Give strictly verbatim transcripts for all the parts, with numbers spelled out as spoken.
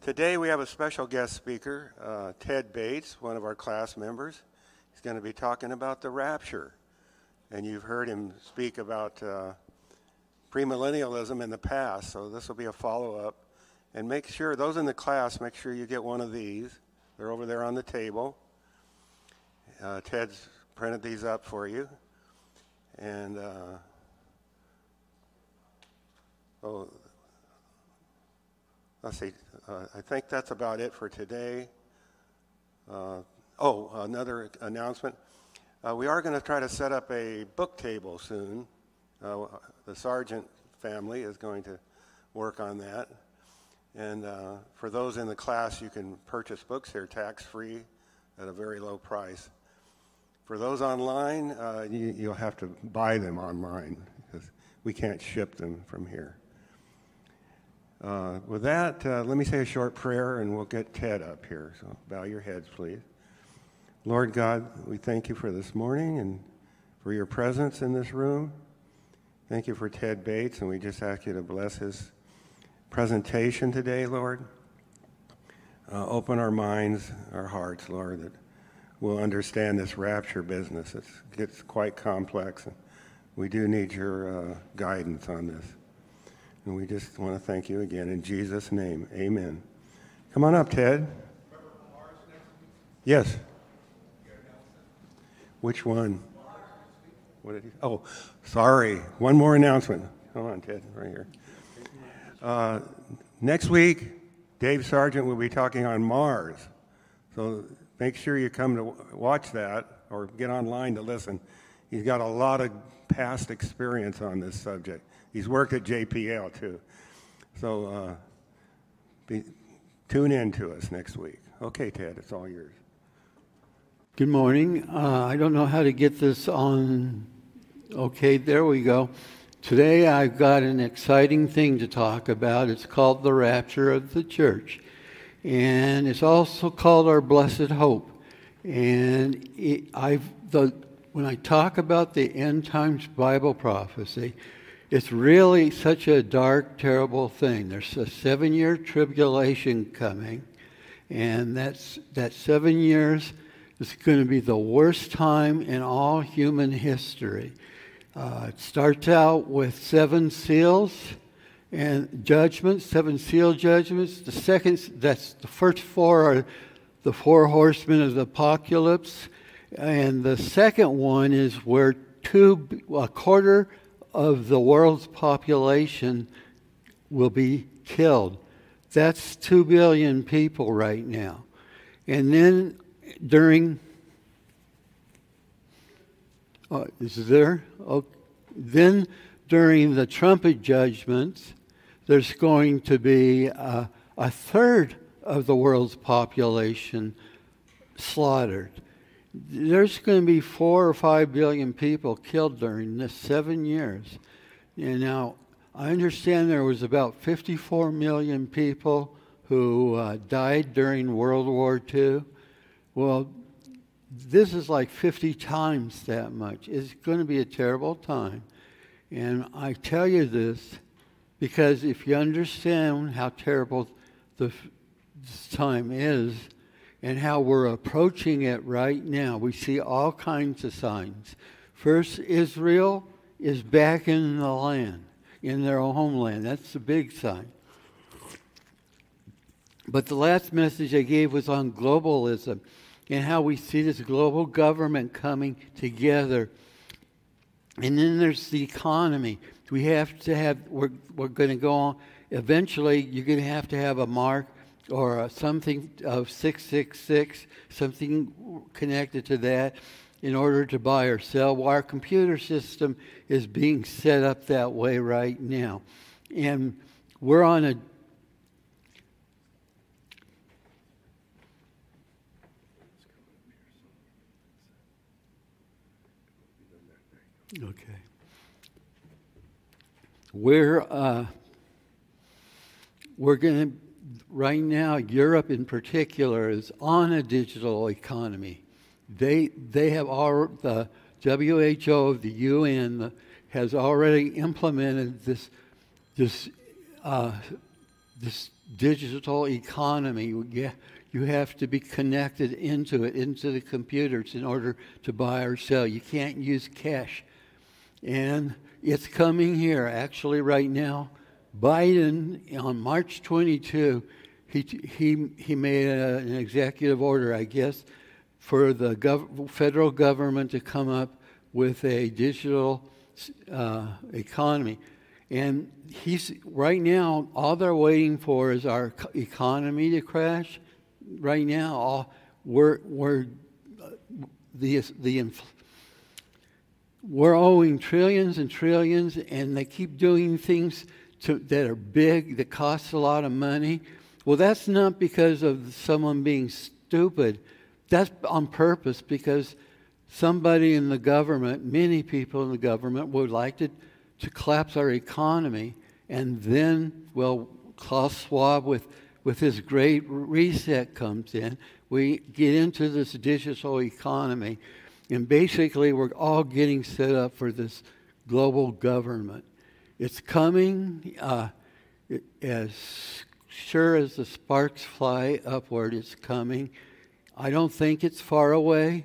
Today we have a special guest speaker, uh, Ted Bates, one of our class members. He's going to be talking about the rapture. And you've heard him speak about uh, premillennialism in the past, so this will be a follow-up. And make sure, those in the class, make sure you get one of these. They're over there on the table. Uh, Ted's printed these up for you. And, uh, oh, let's see, uh, I think that's about it for today. Uh, oh, another announcement. Uh, we are going to try to set up a book table soon. Uh, the Sargent family is going to work on that. And uh, for those in the class, you can purchase books here tax-free at a very low price. For those online, uh, you, you'll have to buy them online because we can't ship them from here. Uh, with that, uh, let me say a short prayer and we'll get Ted up here. So bow your heads, please. Lord God, we thank you for this morning and for your presence in this room. Thank you for Ted Bates, and we just ask you to bless his presentation today, Lord. Uh, open our minds, our hearts, Lord, that we'll understand this rapture business. It's, it gets quite complex, and we do need your uh, guidance on this. And we just want to thank you again in Jesus' name. Amen. Come on up, Ted. Yes. Which one? What did he? Oh, sorry. One more announcement. Come on, Ted, right here. Uh, next week, Dave Sargent will be talking on Mars. So make sure you come to watch that or get online to listen. He's got a lot of past experience on this subject. He's worked at J P L too. So uh, be, tune in to us next week. Okay, Ted, it's all yours. Good morning. Uh, I don't know how to get this on. Okay, there we go. Today I've got an exciting thing to talk about. It's called the rapture of the church. And it's also called our blessed hope. And it, I've the when I talk about the end times Bible prophecy, it's really such a dark, terrible thing. There's a seven-year tribulation coming, and that's that seven years is going to be the worst time in all human history. Uh, it starts out with seven seals and judgments, seven seal judgments. The second, that's the first four are the four horsemen of the apocalypse, and the second one is where two, a quarter of the world's population will be killed. That's two billion people right now. And then during, oh, is there? Oh, then during the trumpet judgments, there's going to be uh, a third of the world's population slaughtered. There's going to be four or five billion people killed during this seven years. And now, I understand there was about fifty-four million people who uh, died during World War Two. Well, this is like fifty times that much. It's going to be a terrible time. And I tell you this because if you understand how terrible the, this time is, and how we're approaching it right now, we see all kinds of signs. First, Israel is back in the land, in their homeland. That's the big sign. But the last message I gave was on globalism and how we see this global government coming together. And then there's the economy. We have to have, we're, we're going to go on, eventually you're going to have to have a mark or uh, something of six six six, something connected to that in order to buy or sell. Well, our computer system is being set up that way right now. And we're on a Okay. We're, uh, we're going to right now, Europe in particular is on a digital economy. They they have all the W H O, the U N, has already implemented this this uh, this digital economy. You you have to be connected into it, into the computers in order to buy or sell. You can't use cash. And it's coming here. Actually, right now, Biden, on March twenty-second, he he he made a, an executive order, I guess, for the gov- federal government to come up with a digital uh, economy. And he's right now, all they're waiting for is our economy to crash. Right now, all, we're we're uh, the the infl- we're owing trillions and trillions, and they keep doing things to, that are big, that cost a lot of money. Well, that's not because of someone being stupid. That's on purpose, because somebody in the government, many people in the government, would like to, to collapse our economy. And then, well, Klaus Schwab with, with his great reset comes in. We get into this digital economy. And basically, we're all getting set up for this global government. It's coming uh, it, as sure as the sparks fly upward, it's coming. I don't think it's far away.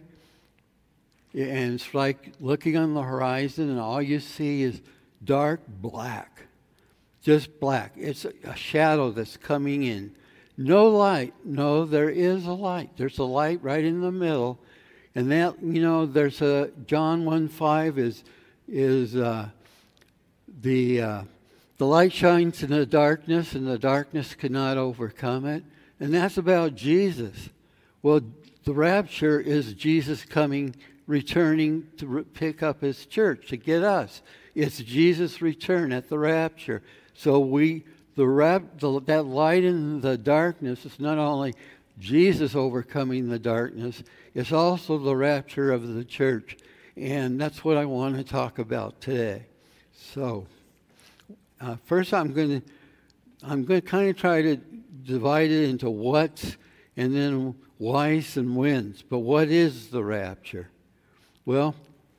And it's like looking on the horizon, and all you see is dark black. Just black. It's a, a shadow that's coming in. No light. No, there is a light. There's a light right in the middle. And that, you know, there's a, John one five is, is uh, the, uh, the light shines in the darkness, and the darkness cannot overcome it. And that's about Jesus. Well, the rapture is Jesus coming, returning to re- pick up his church, to get us. It's Jesus' return at the rapture. So we, the, rap, the that light in the darkness is not only Jesus overcoming the darkness, it's also the rapture of the church. And that's what I want to talk about today. So, uh, first I'm going to I'm going to kind of try to divide it into what's and then whys and whens. But what is the rapture? Well,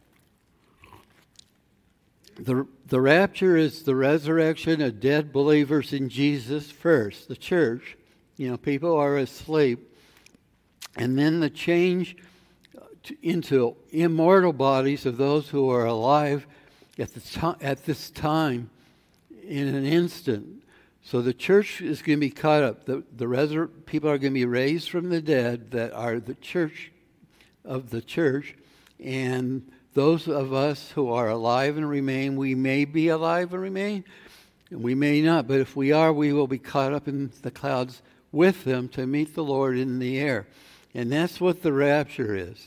the the rapture is the resurrection of dead believers in Jesus first, the church. You know, people are asleep. And then the change into immortal bodies of those who are alive at the to- at this time in an instant. So the church is going to be caught up. The, the resur- people are going to be raised from the dead that are the church of the church. And those of us who are alive and remain, we may be alive and remain, and we may not. But if we are, we will be caught up in the clouds with them to meet the Lord in the air. And that's what the rapture is.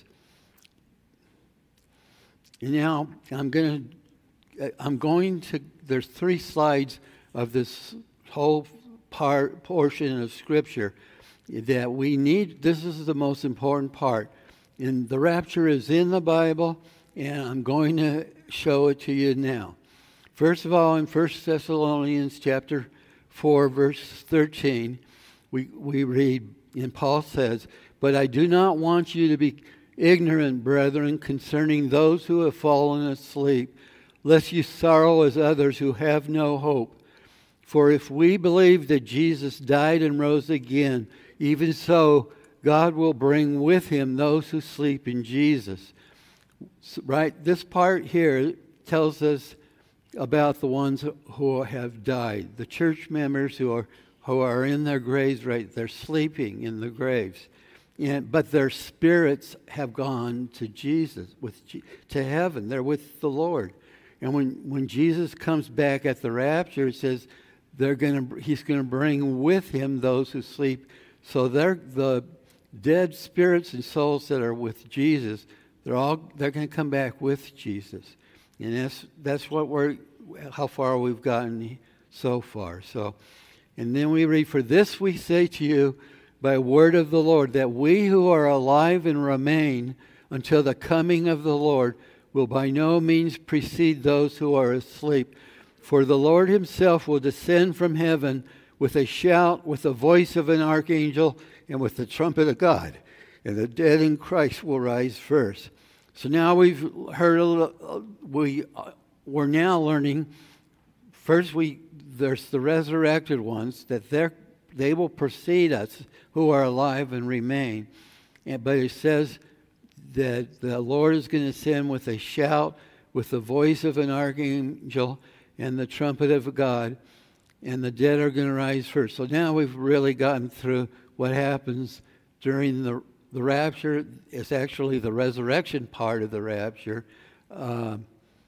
Now, I'm going to, I'm going to, there's three slides of this whole part, portion of Scripture that we need. This is the most important part. And the rapture is in the Bible, and I'm going to show it to you now. First of all, in First Thessalonians chapter four, verse thirteen, we, we read, and Paul says, "But I do not want you to be ignorant, brethren, concerning those who have fallen asleep, lest you sorrow as others who have no hope. For if we believe that Jesus died and rose again, even so God will bring with him those who sleep in Jesus." So, right? This part here tells us about the ones who have died, the church members who are who are in their graves, right? They're sleeping in the graves. And, but their spirits have gone to Jesus, with to heaven. They're with the Lord. And when, when Jesus comes back at the rapture, it says they're going to he's going to bring with him those who sleep. So they're the dead spirits and souls that are with Jesus. They're all they're going to come back with Jesus. And that's that's what we're how far we've gotten so far. So, and then we read, "For this we say to you by word of the Lord, that we who are alive and remain until the coming of the Lord will by no means precede those who are asleep. For the Lord himself will descend from heaven with a shout, with the voice of an archangel, and with the trumpet of God. And the dead in Christ will rise first." So now we've heard a little, we, uh, we're now learning, first we there's the resurrected ones, that they're they will precede us who are alive and remain. And, but it says that the Lord is going to send with a shout, with the voice of an archangel, and the trumpet of God, and the dead are going to rise first. So now we've really gotten through what happens during the, the rapture. It's actually the resurrection part of the rapture uh,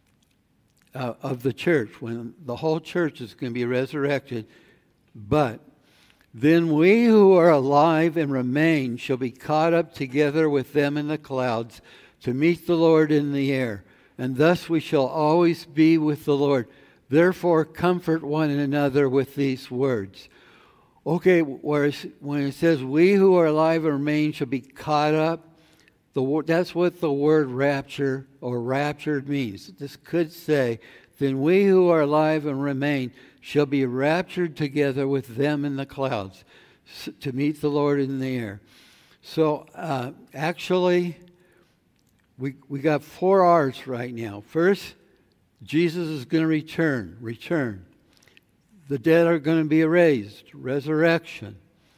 uh, of the church, when the whole church is going to be resurrected. But then we who are alive and remain shall be caught up together with them in the clouds to meet the Lord in the air. And thus we shall always be with the Lord. Therefore, comfort one another with these words. Okay, whereas when it says, we who are alive and remain shall be caught up, the, that's what the word rapture or raptured means. This could say, then we who are alive and remain shall be raptured together with them in the clouds to meet the Lord in the air. So, uh, actually, we, we got four R's right now. First, Jesus is going to return, return. The dead are going to be raised, resurrection.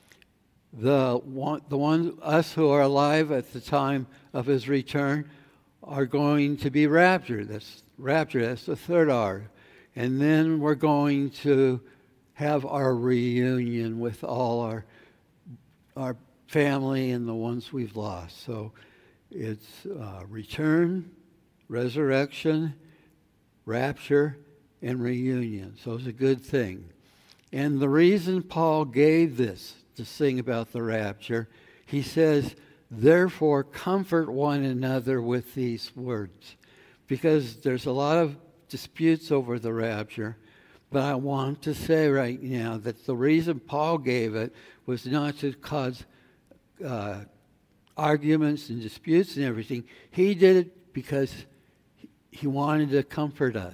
The one, the ones, us who are alive at the time of his return are going to be raptured. That's rapture, that's the third R. And then we're going to have our reunion with all our, our family and the ones we've lost. So it's uh, return, resurrection, rapture, and reunion. So it's a good thing. And the reason Paul gave this to sing about the rapture, he says, therefore comfort one another with these words. Because there's a lot of disputes over the rapture. But I want to say right now that the reason Paul gave it was not to cause uh, arguments and disputes and everything. He did it because he wanted to comfort us.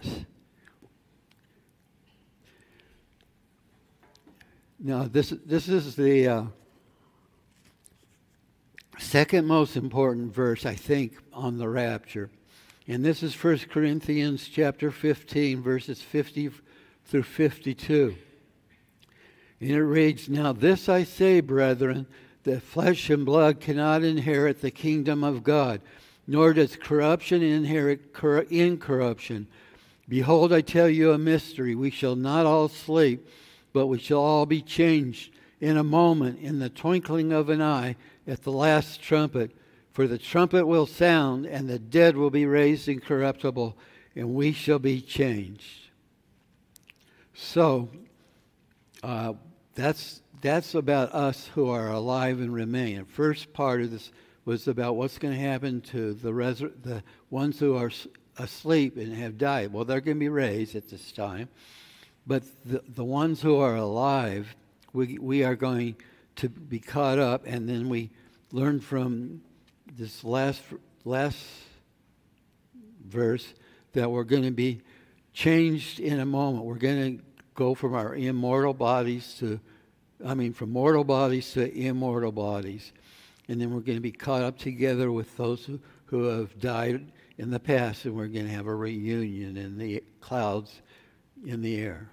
Now, this, this is the uh, second most important verse, I think, on the rapture. And this is First Corinthians chapter fifteen, verses fifty through fifty-two. And it reads, now this I say, brethren, that flesh and blood cannot inherit the kingdom of God, nor does corruption inherit cor- incorruption. Behold, I tell you a mystery. We shall not all sleep, but we shall all be changed in a moment, in the twinkling of an eye, at the last trumpet. For the trumpet will sound, and the dead will be raised incorruptible, and we shall be changed. So, uh, that's that's about us who are alive and remain. The first part of this was about what's going to happen to the resur- the ones who are asleep and have died. Well, they're going to be raised at this time. But the, the ones who are alive, we, we are going to be caught up, and then we learn from this last last verse that we're going to be changed in a moment. We're going to go from our immortal bodies to, I mean, from mortal bodies to immortal bodies. And then we're going to be caught up together with those who, who have died in the past, and we're going to have a reunion in the clouds in the air.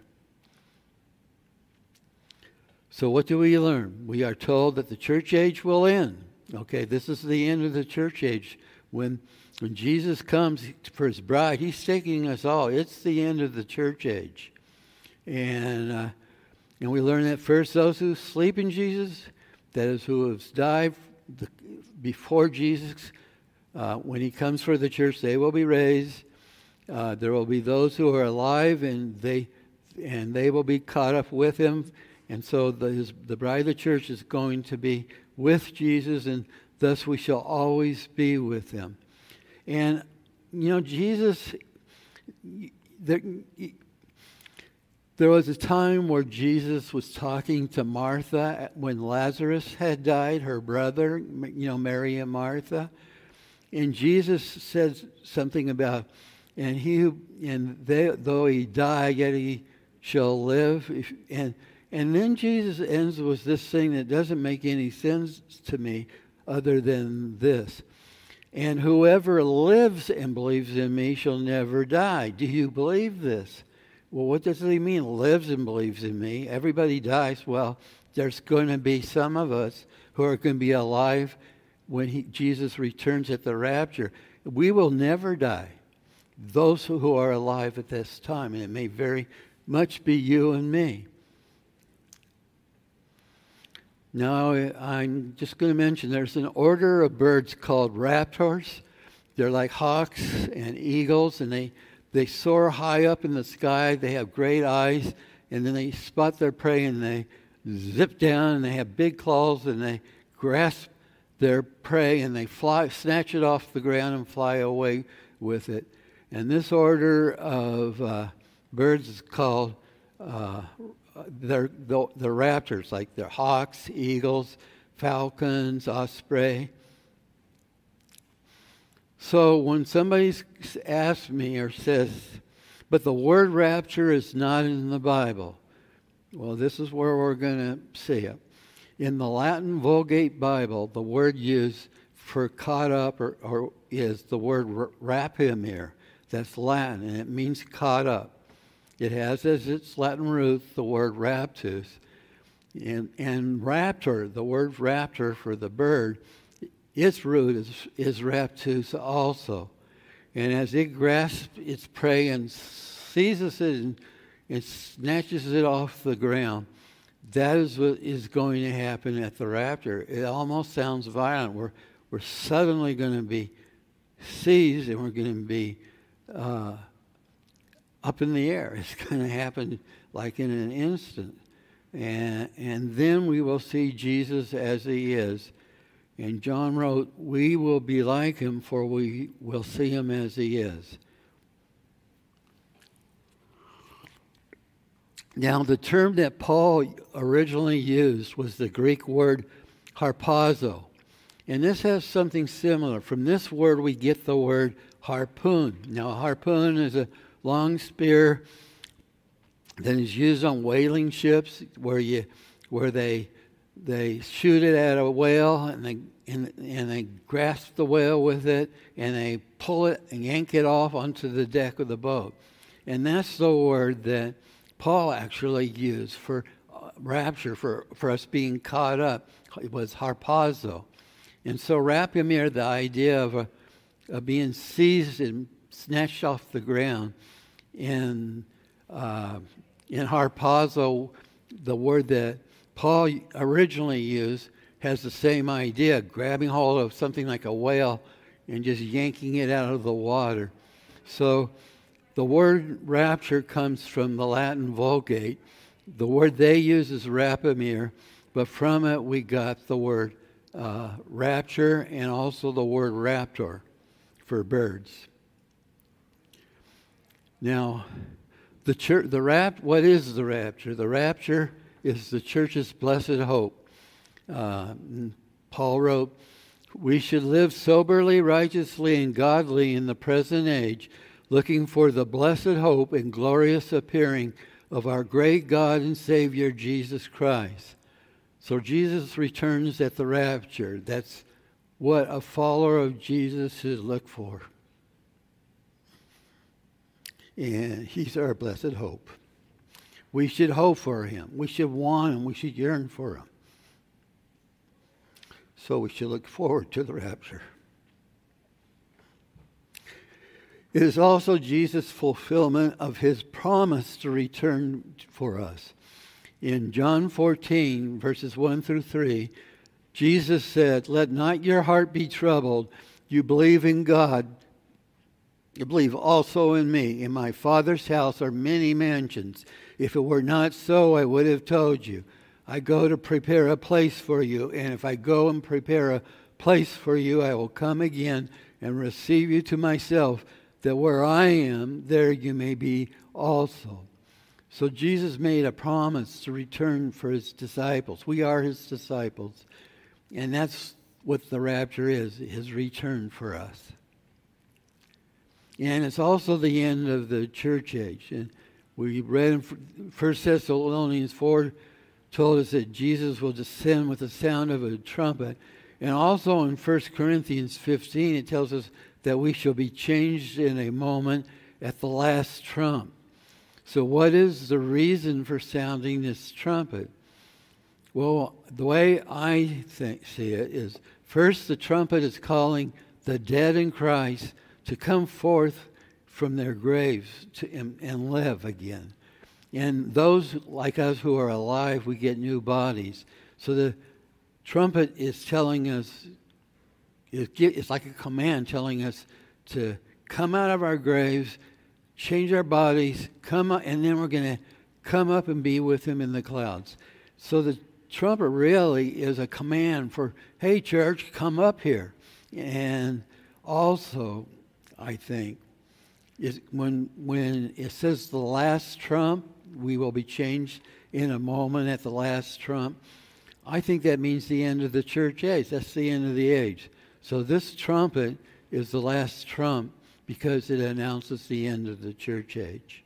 So what do we learn? We are told that the church age will end. Okay, this is the end of the church age. When, when Jesus comes for his bride, he's taking us all. It's the end of the church age. And, uh, and we learn that first, those who sleep in Jesus, that is, who have died the, before Jesus, uh, when he comes for the church, they will be raised. Uh, there will be those who are alive, and they and they will be caught up with him. And so the, his, the bride of the church is going to be with Jesus, and thus we shall always be with him. And, you know, Jesus, there, there was a time where Jesus was talking to Martha when Lazarus had died, her brother, you know, Mary and Martha. And Jesus said something about, and he who, and they, though he die, yet he shall live. If, and And then Jesus ends with this thing that doesn't make any sense to me other than this. And whoever lives and believes in me shall never die. Do you believe this? Well, what does he mean, lives and believes in me? Everybody dies. Well, there's going to be some of us who are going to be alive when he, Jesus returns at the rapture. We will never die. Those who are alive at this time, and it may very much be you and me. Now, I'm just going to mention there's an order of birds called raptors. They're like hawks and eagles, and they, they soar high up in the sky. They have great eyes, and then they spot their prey, and they zip down, and they have big claws, and they grasp their prey, and they fly, snatch it off the ground and fly away with it. And this order of uh, birds is called uh, they're the, the raptors, like they're hawks, eagles, falcons, osprey. So when somebody asks me or says, but the word rapture is not in the Bible, well, this is where we're going to see it. In the Latin Vulgate Bible, the word used for caught up or, or is the word rapimir. That's Latin, and it means caught up. It has as its Latin root the word raptus. And, and raptor, the word raptor for the bird, its root is, is raptus also. And as it grasps its prey and seizes it and, and snatches it off the ground, that is what is going to happen at the rapture. It almost sounds violent. We're, we're suddenly going to be seized and we're going to be uh, up in the air. It's going to happen like in an instant. And, and then we will see Jesus as he is. And John wrote, we will be like him, for we will see him as he is. Now, the term that Paul originally used was the Greek word harpazo. And this has something similar. From this word, we get the word harpoon. Now, a harpoon is a long spear that is used on whaling ships where you, where they they shoot it at a whale and they and, and they grasp the whale with it and they pull it and yank it off onto the deck of the boat. And that's the word that Paul actually used for uh, rapture, for, for us being caught up. It was harpazo. And so rapimir, the idea of, a, of being seized and snatched off the ground. In, uh, in harpazo, the word that Paul originally used has the same idea, grabbing hold of something like a whale and just yanking it out of the water. So the word rapture comes from the Latin Vulgate. The word they use is rapimir, but from it we got the word uh, rapture and also the word raptor for birds. Now, the church, the rap, what is the rapture? The rapture is the church's blessed hope. Uh, Paul wrote, we should live soberly, righteously, and godly in the present age, looking for the blessed hope and glorious appearing of our great God and Savior, Jesus Christ. So Jesus returns at the rapture. That's what a follower of Jesus should look for. And he's our blessed hope. We should hope for him. We should want him. We should yearn for him. So we should look forward to the rapture. It is also Jesus' fulfillment of his promise to return for us. In John fourteen, verses one through three, Jesus said, let not your heart be troubled. You believe in God. You believe also in me. In my Father's house are many mansions. If it were not so, I would have told you. I go to prepare a place for you. And if I go and prepare a place for you, I will come again and receive you to myself, that where I am, there you may be also. So Jesus made a promise to return for his disciples. We are his disciples. And that's what the rapture is, his return for us. And it's also the end of the church age. And we read in First Thessalonians four, told us that Jesus will descend with the sound of a trumpet. And also in First Corinthians fifteen, it tells us that we shall be changed in a moment at the last trump. So what is the reason for sounding this trumpet? Well, the way I think, see it is, first the trumpet is calling the dead in Christ to come forth from their graves to, and, and live again. And those like us who are alive, we get new bodies. So the trumpet is telling us, it's like a command telling us to come out of our graves, change our bodies, come up, and then we're going to come up and be with him in the clouds. So the trumpet really is a command for, hey, church, come up here. And also, I think, is when when it says the last trump, we will be changed in a moment at the last trump. I think that means the end of the church age. That's the end of the age. So this trumpet is the last trump because it announces the end of the church age.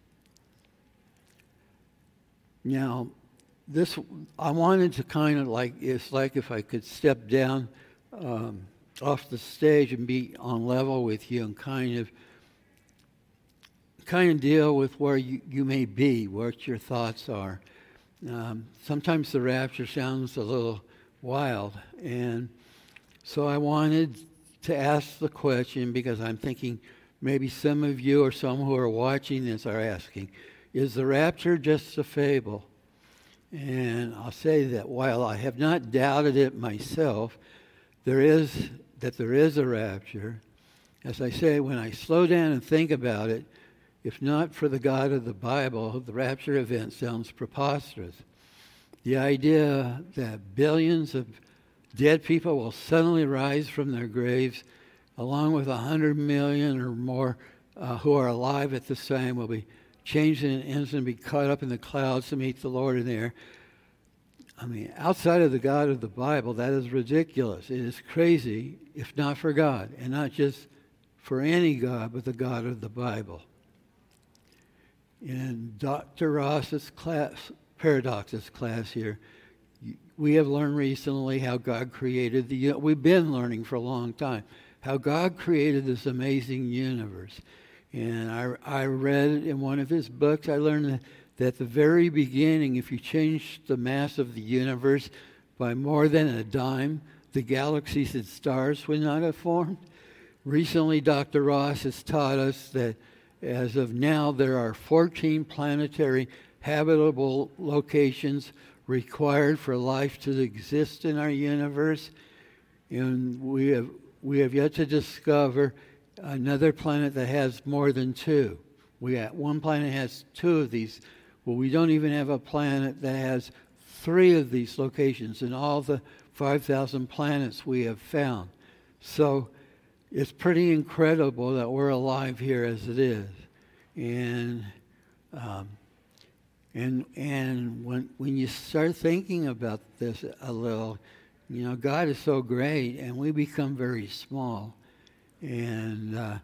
Now, this, I wanted to kind of like, it's like if I could step down um, off the stage and be on level with you and kind of kind of deal with where you, you may be, what your thoughts are. Um, sometimes the rapture sounds a little wild, and so I wanted to ask the question because I'm thinking maybe some of you or some who are watching this are asking, is the rapture just a fable? And I'll say that while I have not doubted it myself, there is that there is a rapture. As I say, when I slow down and think about it, if not for the God of the Bible, the rapture event sounds preposterous. The idea that billions of dead people will suddenly rise from their graves, along with a hundred million or more uh, who are alive at the time, will be changed in an instant and be caught up in the clouds to meet the Lord in the air. I mean, outside of the God of the Bible, that is ridiculous. It is crazy, if not for God, and not just for any God, but the God of the Bible. In Doctor Ross's class, paradoxes class here, we have learned recently how God created the, we've been learning for a long time, how God created this amazing universe. And I, I read in one of his books, I learned that, that at the very beginning, if you change the mass of the universe by more than a dime, the galaxies and stars would not have formed. Recently, Doctor Ross has taught us that as of now, there are fourteen planetary habitable locations required for life to exist in our universe. And we have, we have yet to discover another planet that has more than two. We got one planet has two of these. Well, we don't even have a planet that has three of these locations in all the five thousand planets we have found. So it's pretty incredible that we're alive here as it is. And um, and and when when you start thinking about this a little, you know, God is so great, and we become very small. And uh,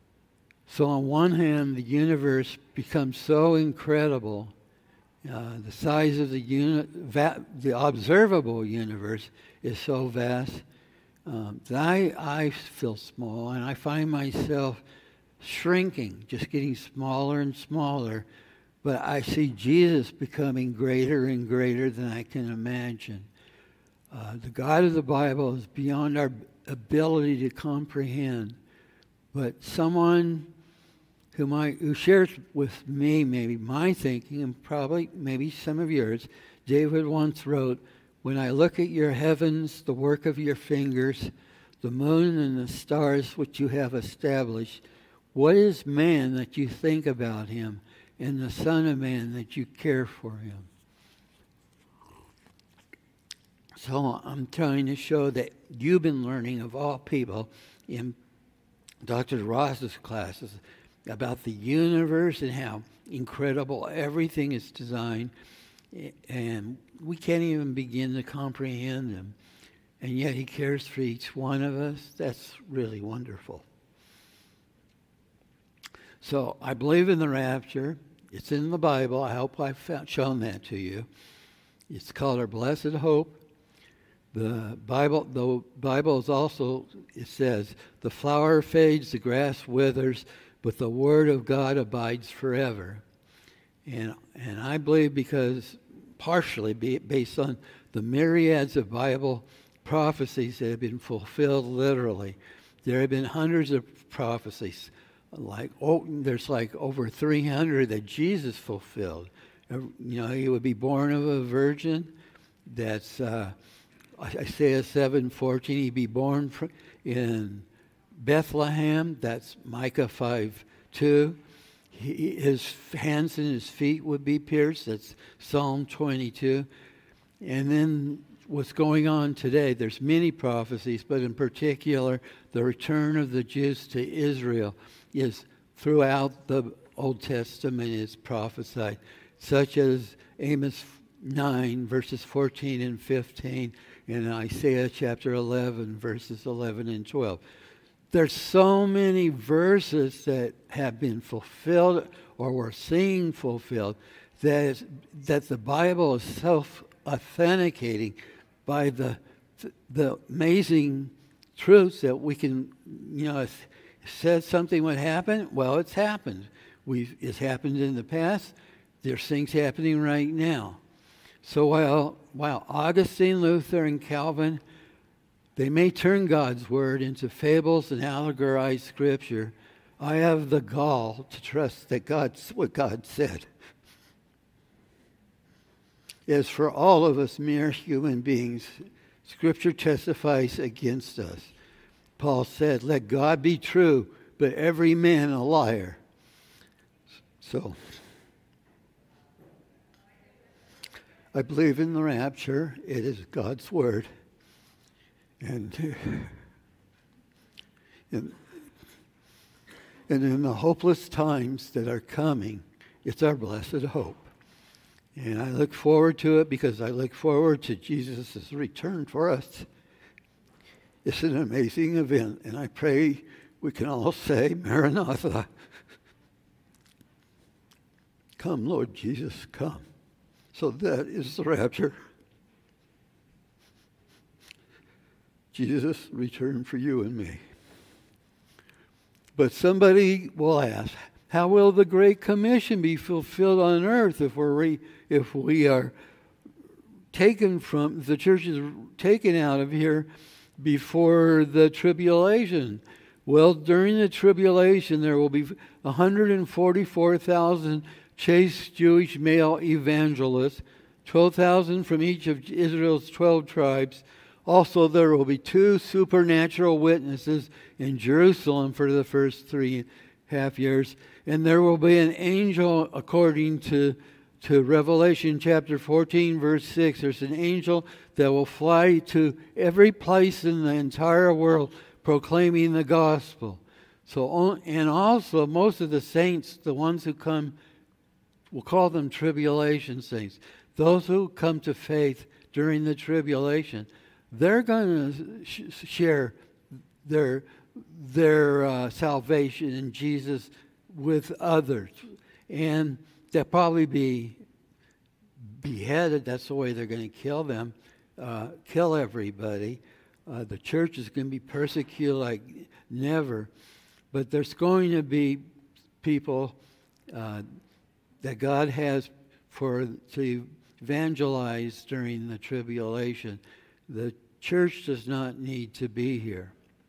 so on one hand, the universe becomes so incredible. Uh, the size of the uni- va- the observable universe is so vast um, that I, I feel small, and I find myself shrinking, just getting smaller and smaller. But I see Jesus becoming greater and greater than I can imagine. Uh, the God of the Bible is beyond our ability to comprehend. But someone who might, who shares with me maybe my thinking, and probably maybe some of yours, David once wrote, "When I look at your heavens, the work of your fingers, the moon and the stars which you have established, what is man that you think about him, and the Son of Man that you care for him?" So I'm trying to show that you've been learning, of all people, in Doctor Ross's classes about the universe and how incredible everything is designed, and we can't even begin to comprehend him, and yet he cares for each one of us. That's really wonderful. So I believe in the rapture. It's in the Bible. I hope I've found, shown that to you. It's called our blessed hope. The Bible, the Bible is also, it says, the flower fades, the grass withers, but the word of God abides forever. And and I believe because, partially based on the myriads of Bible prophecies that have been fulfilled literally. There have been hundreds of prophecies. Like oh, there's like over three hundred that Jesus fulfilled. You know, he would be born of a virgin. That's uh, Isaiah seven fourteen. He'd be born in Bethlehem. That's Micah five two. He, his hands and his feet would be pierced. That's Psalm twenty-two. And then what's going on today, there's many prophecies, but in particular, the return of the Jews to Israel is throughout the Old Testament is prophesied, such as Amos nine, verses fourteen and fifteen, and Isaiah chapter eleven, verses eleven and twelve. There's so many verses that have been fulfilled or we're seeing fulfilled that, is, that the Bible is self-authenticating by the, the amazing truths that we can, you know, it said something would happen. Well, it's happened. We've, it's happened in the past. There's things happening right now. So while, while Augustine, Luther, and Calvin, they may turn God's word into fables and allegorized scripture, I have the gall to trust that God's what God said. As for all of us mere human beings, scripture testifies against us. Paul said, let God be true, but every man a liar. So, I believe in the rapture. It is God's word. And, and, and in the hopeless times that are coming, it's our blessed hope. And I look forward to it because I look forward to Jesus' return for us. It's an amazing event, and I pray we can all say, Maranatha. Come, Lord Jesus, come. So that is the rapture. Jesus returned for you and me. But somebody will ask, how will the Great Commission be fulfilled on earth if we're re, if we are taken from, the church is taken out of here before the tribulation? Well, during the tribulation, there will be one hundred forty-four thousand chaste Jewish male evangelists, twelve thousand from each of Israel's twelve tribes. Also, there will be two supernatural witnesses in Jerusalem for the first three and a half years. And there will be an angel, according to, to Revelation chapter fourteen, verse six. There's an angel that will fly to every place in the entire world proclaiming the gospel. So, and also, most of the saints, the ones who come, we'll call them tribulation saints. Those who come to faith during the tribulation, they're going to sh- share their their uh, salvation in Jesus with others, and they'll probably be beheaded. That's the way they're going to kill them, uh, kill everybody. Uh, the church is going to be persecuted like never, but there's going to be people uh, that God has for to evangelize during the tribulation. The church does not need to be here.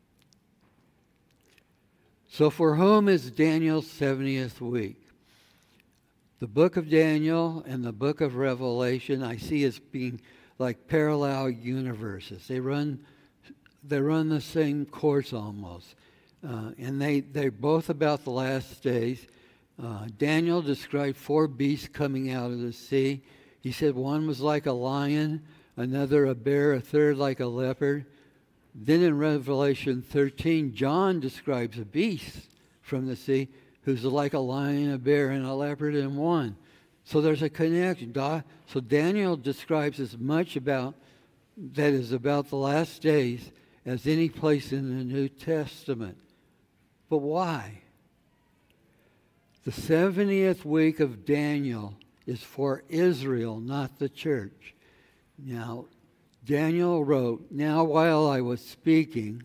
So for whom is Daniel's seventieth week? The book of Daniel and the book of Revelation I see as being like parallel universes. They run, they run the same course almost. Uh, and they, they're both about the last days. Uh, Daniel described four beasts coming out of the sea. He said one was like a lion, another a bear, a third like a leopard. Then in Revelation thirteen, John describes a beast from the sea who's like a lion, a bear, and a leopard in one. So there's a connection. So Daniel describes as much about that is about the last days as any place in the New Testament. But why? The seventieth week of Daniel is for Israel, not the church. Now, Daniel wrote, now while I was speaking,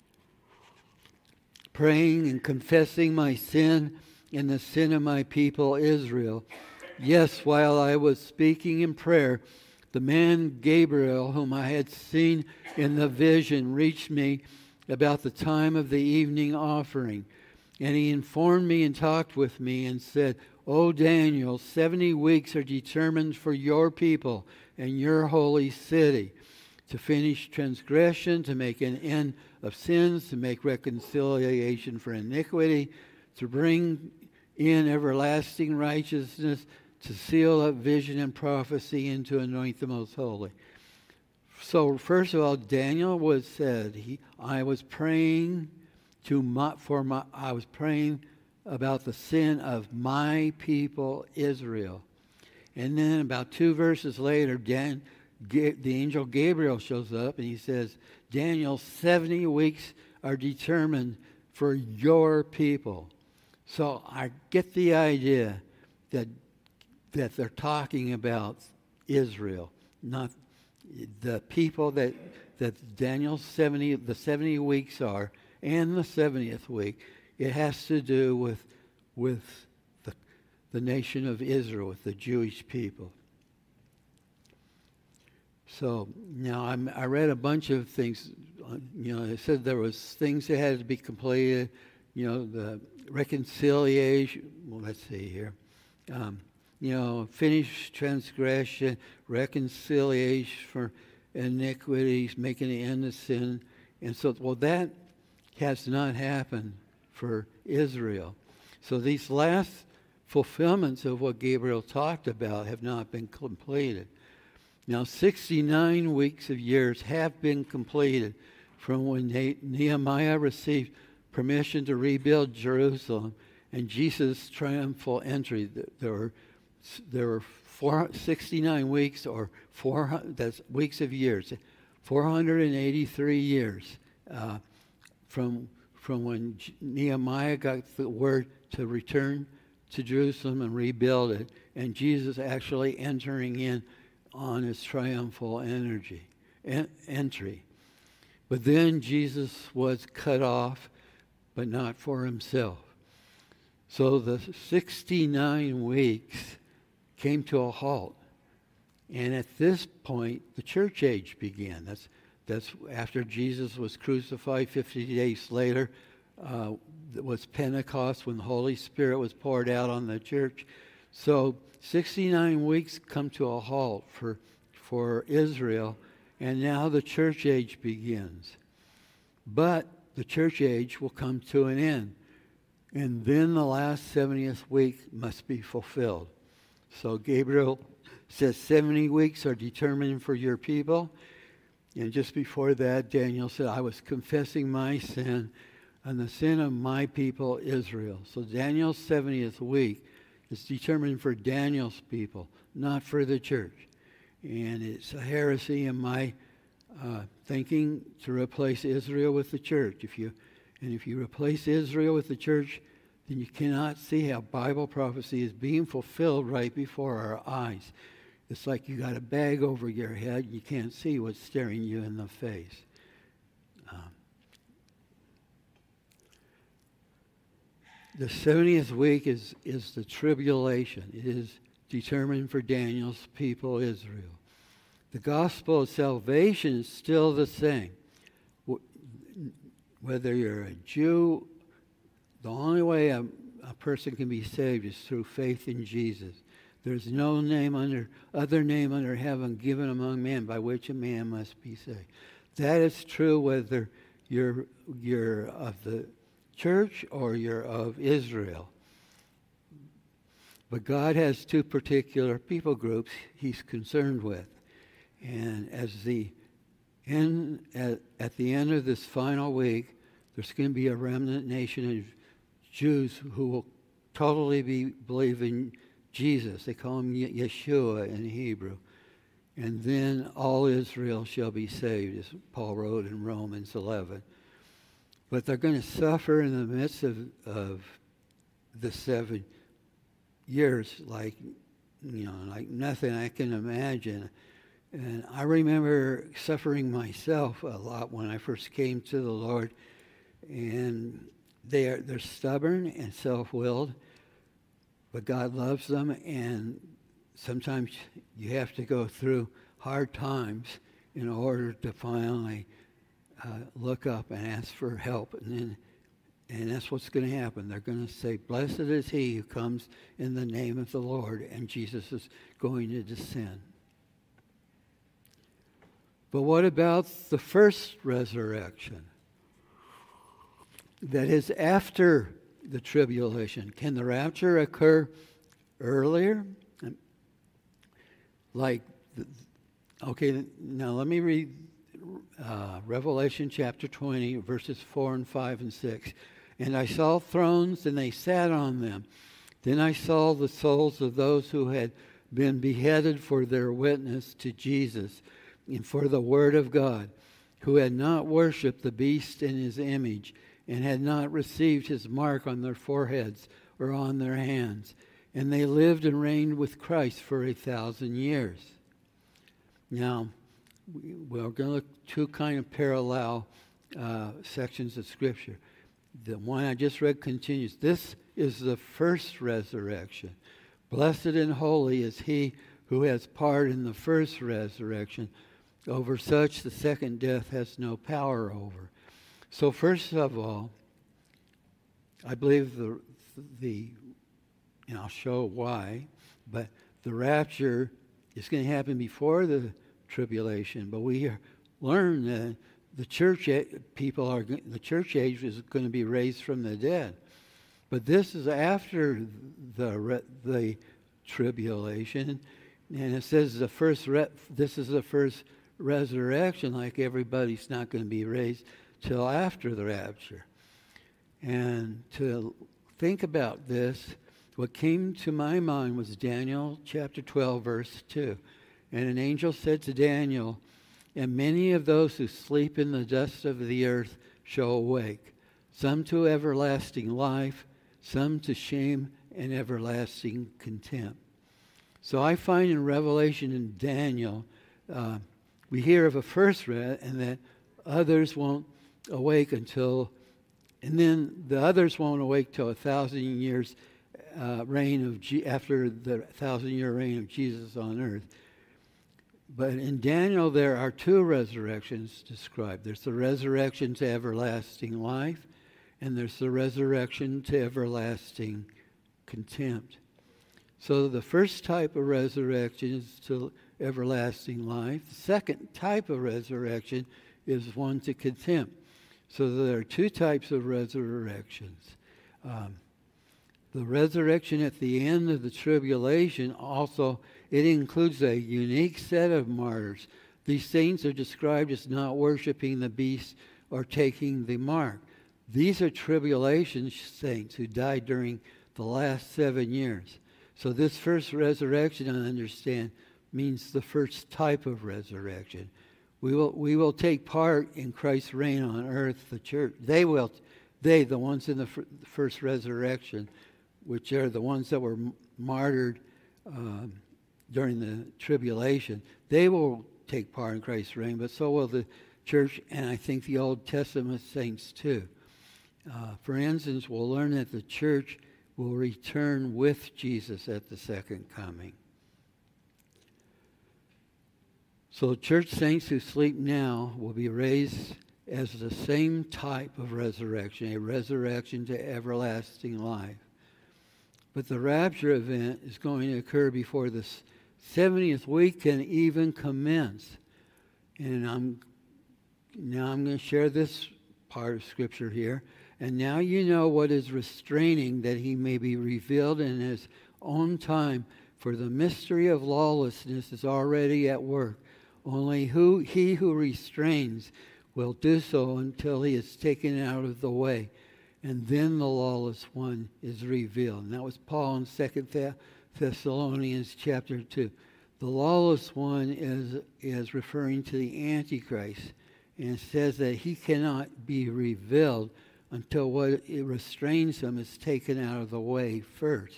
praying and confessing my sin and the sin of my people Israel, yes, while I was speaking in prayer, the man Gabriel, whom I had seen in the vision, reached me about the time of the evening offering. And he informed me and talked with me and said, O Daniel, seventy weeks are determined for your people and your holy city, to finish transgression, to make an end of sins, to make reconciliation for iniquity, to bring in everlasting righteousness, to seal up vision and prophecy, and to anoint the most holy. So first of all, Daniel was said, he, I was praying to my, for my, I was praying about the sin of my people Israel. And then about two verses later, Dan, the angel Gabriel shows up and he says, Daniel, seventy weeks are determined for your people. So I get the idea that that they're talking about Israel, not the people that that Daniel's seventy, the seventy weeks are, and the seventieth week. It has to do with with the the nation of Israel, with the Jewish people. So now I'm, I read a bunch of things. You know, it said there was things that had to be completed. You know, the reconciliation. Well, let's see here. Um, you know, finish transgression, reconciliation for iniquities, making an end of sin. And so, well, that has not happened for Israel. So these last fulfillments of what Gabriel talked about have not been completed. Now, sixty-nine weeks of years have been completed from when Nehemiah received permission to rebuild Jerusalem and Jesus' triumphal entry. There were there were four, sixty-nine weeks, or four hundred, that's weeks of years, four hundred eighty-three years uh, from from when Nehemiah got the word to return to Jerusalem and rebuild it, and Jesus actually entering in on his triumphal energy, en- entry. But then Jesus was cut off, but not for himself. So the sixty-nine weeks came to a halt. And at this point, the church age began. That's, that's after Jesus was crucified. fifty days later uh, was Pentecost, when the Holy Spirit was poured out on the church. So sixty-nine weeks come to a halt for, for Israel, and now the church age begins. But the church age will come to an end, and then the last seventieth week must be fulfilled. So Gabriel says seventy weeks are determined for your people, and just before that, Daniel said, I was confessing my sin and the sin of my people Israel. So Daniel's seventieth week is determined for Daniel's people, not for the church. And it's a heresy in my uh, thinking to replace Israel with the church. If you, and if you replace Israel with the church, then you cannot see how Bible prophecy is being fulfilled right before our eyes. It's like you got a bag over your head, you can't see what's staring you in the face. Um, The seventieth week is, is the tribulation. It is determined for Daniel's people, Israel. The gospel of salvation is still the same. Whether you're a Jew, the only way a, a person can be saved is through faith in Jesus. There's no name under other name under heaven given among men by which a man must be saved. That is true whether you're you're of the church or you're of Israel. But God has two particular people groups he's concerned with. And as the end, at, at the end of this final week, there's going to be a remnant nation of Jews who will totally be believe in Jesus. They call him Yeshua in Hebrew. And then all Israel shall be saved, as Paul wrote in Romans eleven. But they're going to suffer in the midst of, of the seven years like, you know, like nothing I can imagine. And I remember suffering myself a lot when I first came to the Lord. And they are, they're stubborn and self-willed, but God loves them. And sometimes you have to go through hard times in order to finally uh, look up and ask for help. And then, and that's what's going to happen. They're going to say, "Blessed is he who comes in the name of the Lord," and Jesus is going to descend. But what about the first resurrection? That is after the tribulation. Can the rapture occur earlier? Like, okay, now let me read uh, Revelation chapter twenty, verses four and five and six. "And I saw thrones, and they sat on them. Then I saw the souls of those who had been beheaded for their witness to Jesus and for the word of God, who had not worshipped the beast in his image, and had not received his mark on their foreheads or on their hands. And they lived and reigned with Christ for a thousand years." Now, we're going to look at two kind of parallel uh, sections of Scripture. The one I just read continues. This is the first resurrection. "Blessed and holy is he who has part in the first resurrection. Over such the second death has no power over." So first of all, I believe the, the and I'll show why, but the rapture is going to happen before the tribulation. But we learn that the church people are, the church age is going to be raised from the dead. But this is after the the tribulation, and it says the first. Re, this is the first resurrection. Like everybody's not going to be raised till after the rapture. And to think about this, what came to my mind was Daniel chapter twelve, verse two. "And an angel said to Daniel, and many of those who sleep in the dust of the earth shall awake, some to everlasting life, some to shame and everlasting contempt." So I find in Revelation and Daniel, uh, we hear of a first red, and that others won't awake until, and then the others won't awake till a thousand years uh, reign of G- after the thousand year reign of Jesus on earth. But in Daniel, there are two resurrections described. There's the resurrection to everlasting life, and there's the resurrection to everlasting contempt. So the first type of resurrection is to everlasting life. The second type of resurrection is one to contempt. So there are two types of resurrections. Um, the resurrection at the end of the tribulation also, it includes a unique set of martyrs. These saints are described as not worshiping the beast or taking the mark. These are tribulation saints who died during the last seven years. So this first resurrection, I understand, means the first type of resurrection. We will we will take part in Christ's reign on earth, the church. They will, they, the ones in the f- first resurrection, which are the ones that were m- martyred um, during the tribulation, they will take part in Christ's reign, but so will the church, and I think the Old Testament saints too. Uh, for instance, we'll learn that the church will return with Jesus at the second coming. So church saints who sleep now will be raised as the same type of resurrection, a resurrection to everlasting life. But the rapture event is going to occur before the seventieth week can even commence. And I'm now I'm going to share this part of Scripture here. "And now you know what is restraining, that he may be revealed in his own time. For the mystery of lawlessness is already at work. Only who he who restrains will do so until he is taken out of the way. And then the lawless one is revealed." And that was Paul in Second Thessalonians chapter two. The lawless one is, is referring to the Antichrist. And it says that he cannot be revealed until what restrains him is taken out of the way first.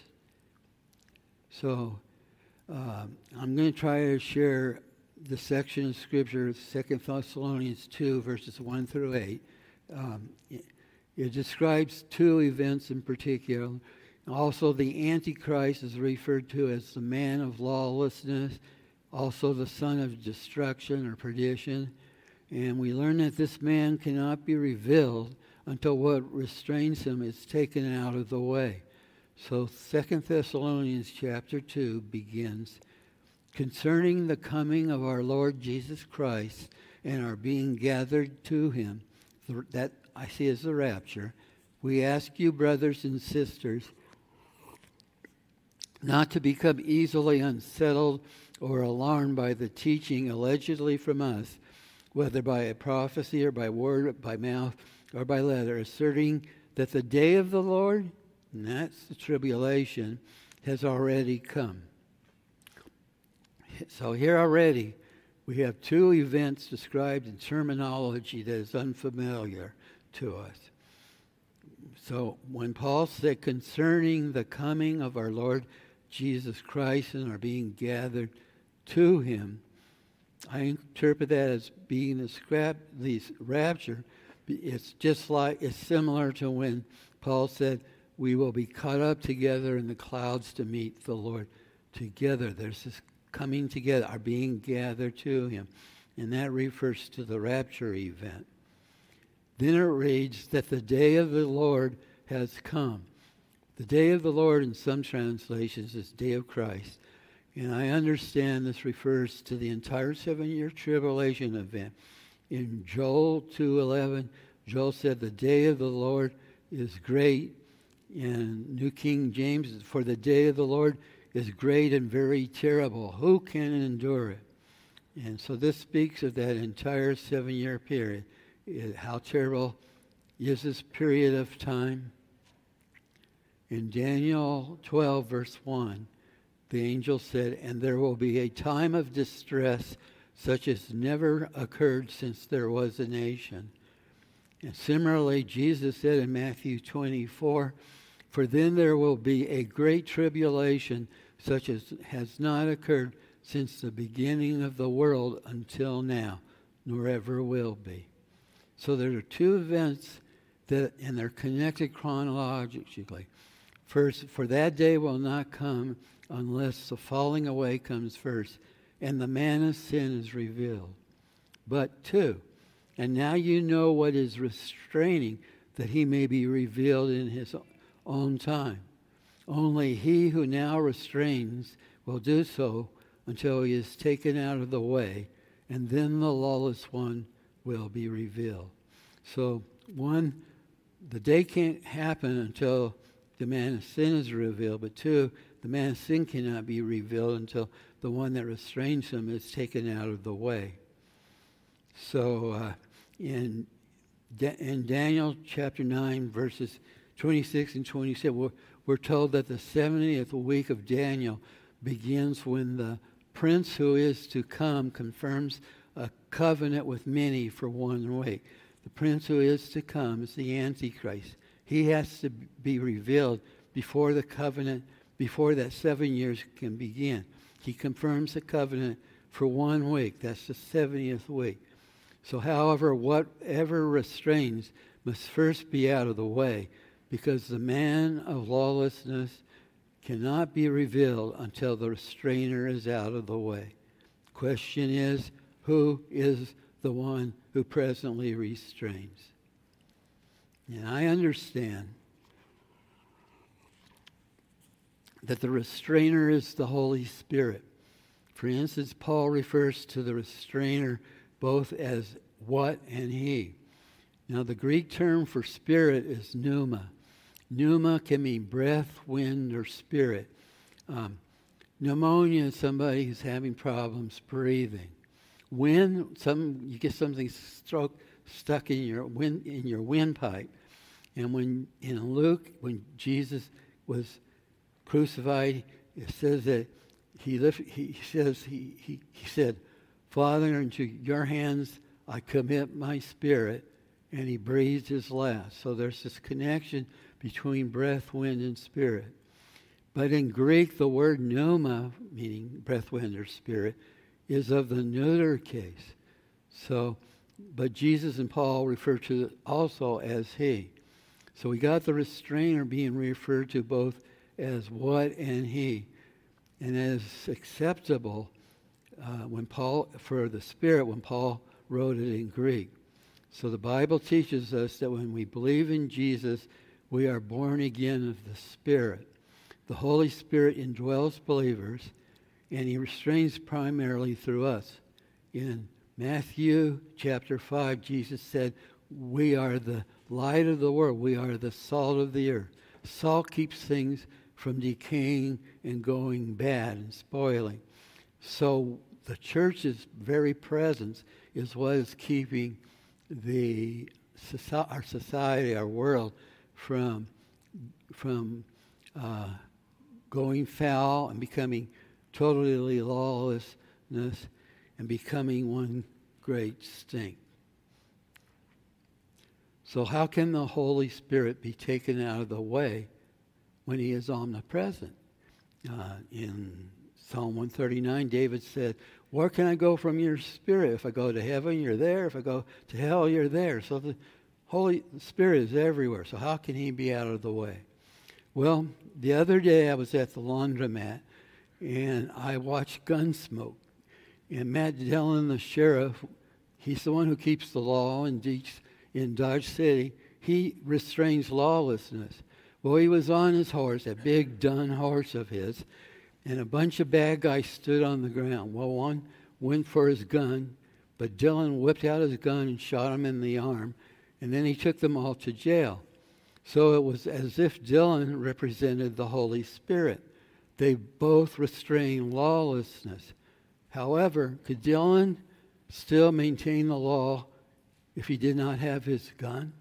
So uh, I'm going to try to share the section of Scripture, Second Thessalonians two, verses one through eight. Um, it, it describes two events in particular. Also, the Antichrist is referred to as the man of lawlessness, also the son of destruction or perdition. And we learn that this man cannot be revealed until what restrains him is taken out of the way. So Second Thessalonians chapter two begins, concerning the coming of our Lord Jesus Christ and our being gathered to him, that I see as the rapture, we ask you, brothers and sisters, not to become easily unsettled or alarmed by the teaching allegedly from us, whether by a prophecy or by word, by mouth, or by letter, asserting that the day of the Lord, and that's the tribulation, has already come. So here already we have two events described in terminology that is unfamiliar to us. So when Paul said concerning the coming of our Lord Jesus Christ and our being gathered to him, I interpret that as being the scrap, the rapture. It's just like, it's similar to when Paul said, we will be caught up together in the clouds to meet the Lord together. There's this coming together, our being gathered to him. And that refers to the rapture event. Then it reads that the day of the Lord has come. The day of the Lord in some translations is day of Christ. And I understand this refers to the entire seven-year tribulation event. In Joel two eleven, Joel said, the day of the Lord is great. In New King James, for the day of the Lord is great and very terrible. Who can endure it? And so this speaks of that entire seven-year period. How terrible is this period of time? In Daniel twelve, verse one, the angel said, and there will be a time of distress such as never occurred since there was a nation. And similarly, Jesus said in Matthew twenty-four, for then there will be a great tribulation such as has not occurred since the beginning of the world until now, nor ever will be. So there are two events that, and they're connected chronologically. First, for that day will not come unless the falling away comes first, and the man of sin is revealed. But two, and now you know what is restraining, that he may be revealed in his own time. Only he who now restrains will do so until he is taken out of the way, and then the lawless one will be revealed. So, one, the day can't happen until the man of sin is revealed, but two, the man of sin cannot be revealed until the one that restrains him is taken out of the way. So, uh, in, in Daniel chapter nine, verses twenty-six and twenty-seven, we're, we're told that the seventieth week of Daniel begins when the prince who is to come confirms a covenant with many for one week. The prince who is to come is the Antichrist. He has to be revealed before the covenant, before that seven years can begin. He confirms the covenant for one week. That's the seventieth week. So, however, whatever restrains must first be out of the way, because the man of lawlessness cannot be revealed until the restrainer is out of the way. Question is, who is the one who presently restrains? And I understand that the restrainer is the Holy Spirit. For instance, Paul refers to the restrainer both as what and he. Now, the Greek term for spirit is pneuma. Pneuma can mean breath, wind, or spirit. Um, pneumonia is somebody who's having problems breathing. Wind, some you get something stroke, stuck in your wind in your windpipe. And when in Luke, when Jesus was crucified, it says that he lift, he says he, he he said, Father, into your hands I commit my spirit, and he breathed his last. So there's this connection between breath, wind, and spirit. But in Greek, the word pneuma, meaning breath, wind, or spirit, is of the neuter case. So, but Jesus and Paul refer to it also as he. So we got the restrainer being referred to both as what and he. And as acceptable, uh, when Paul, for the Spirit, when Paul wrote it in Greek. So the Bible teaches us that when we believe in Jesus, we are born again of the Spirit. The Holy Spirit indwells believers, and he restrains primarily through us. In Matthew chapter five, Jesus said, we are the light of the world. We are the salt of the earth. Salt keeps things from decaying and going bad and spoiling. So the church's very presence is what is keeping the our society, our world, from from uh, going foul and becoming totally lawlessness and becoming one great stink. So how can the Holy Spirit be taken out of the way when he is omnipresent? Uh, in Psalm one thirty-nine, David said, where can I go from your Spirit? If I go to heaven, you're there. If I go to hell, you're there. So the Holy Spirit is everywhere. So how can he be out of the way? Well, the other day I was at the laundromat, and I watched Gunsmoke. And Matt Dillon, the sheriff, he's the one who keeps the law in, in Dodge City. He restrains lawlessness. Well, he was on his horse, that big dun horse of his, and a bunch of bad guys stood on the ground. Well, one went for his gun, but Dillon whipped out his gun and shot him in the arm, and then he took them all to jail. So it was as if Dillon represented the Holy Spirit. They both restrained lawlessness. However, could Dillon still maintain the law if he did not have his gun?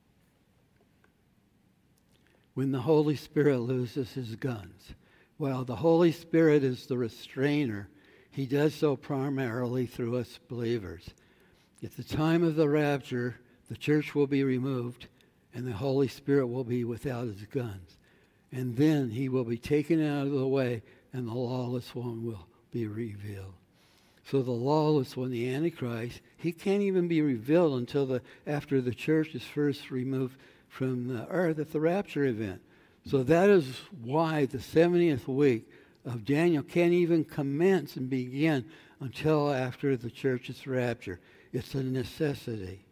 When the Holy Spirit loses his guns. Well, the Holy Spirit is the restrainer. He does so primarily through us believers. At the time of the rapture, the church will be removed, and the Holy Spirit will be without his guns. And then he will be taken out of the way, and the lawless one will be revealed. So the lawless one, the Antichrist, he can't even be revealed until the after the church is first removed from the earth at the rapture event. So that is why the seventieth week of Daniel can't even commence and begin until after the church's rapture. It's a necessity.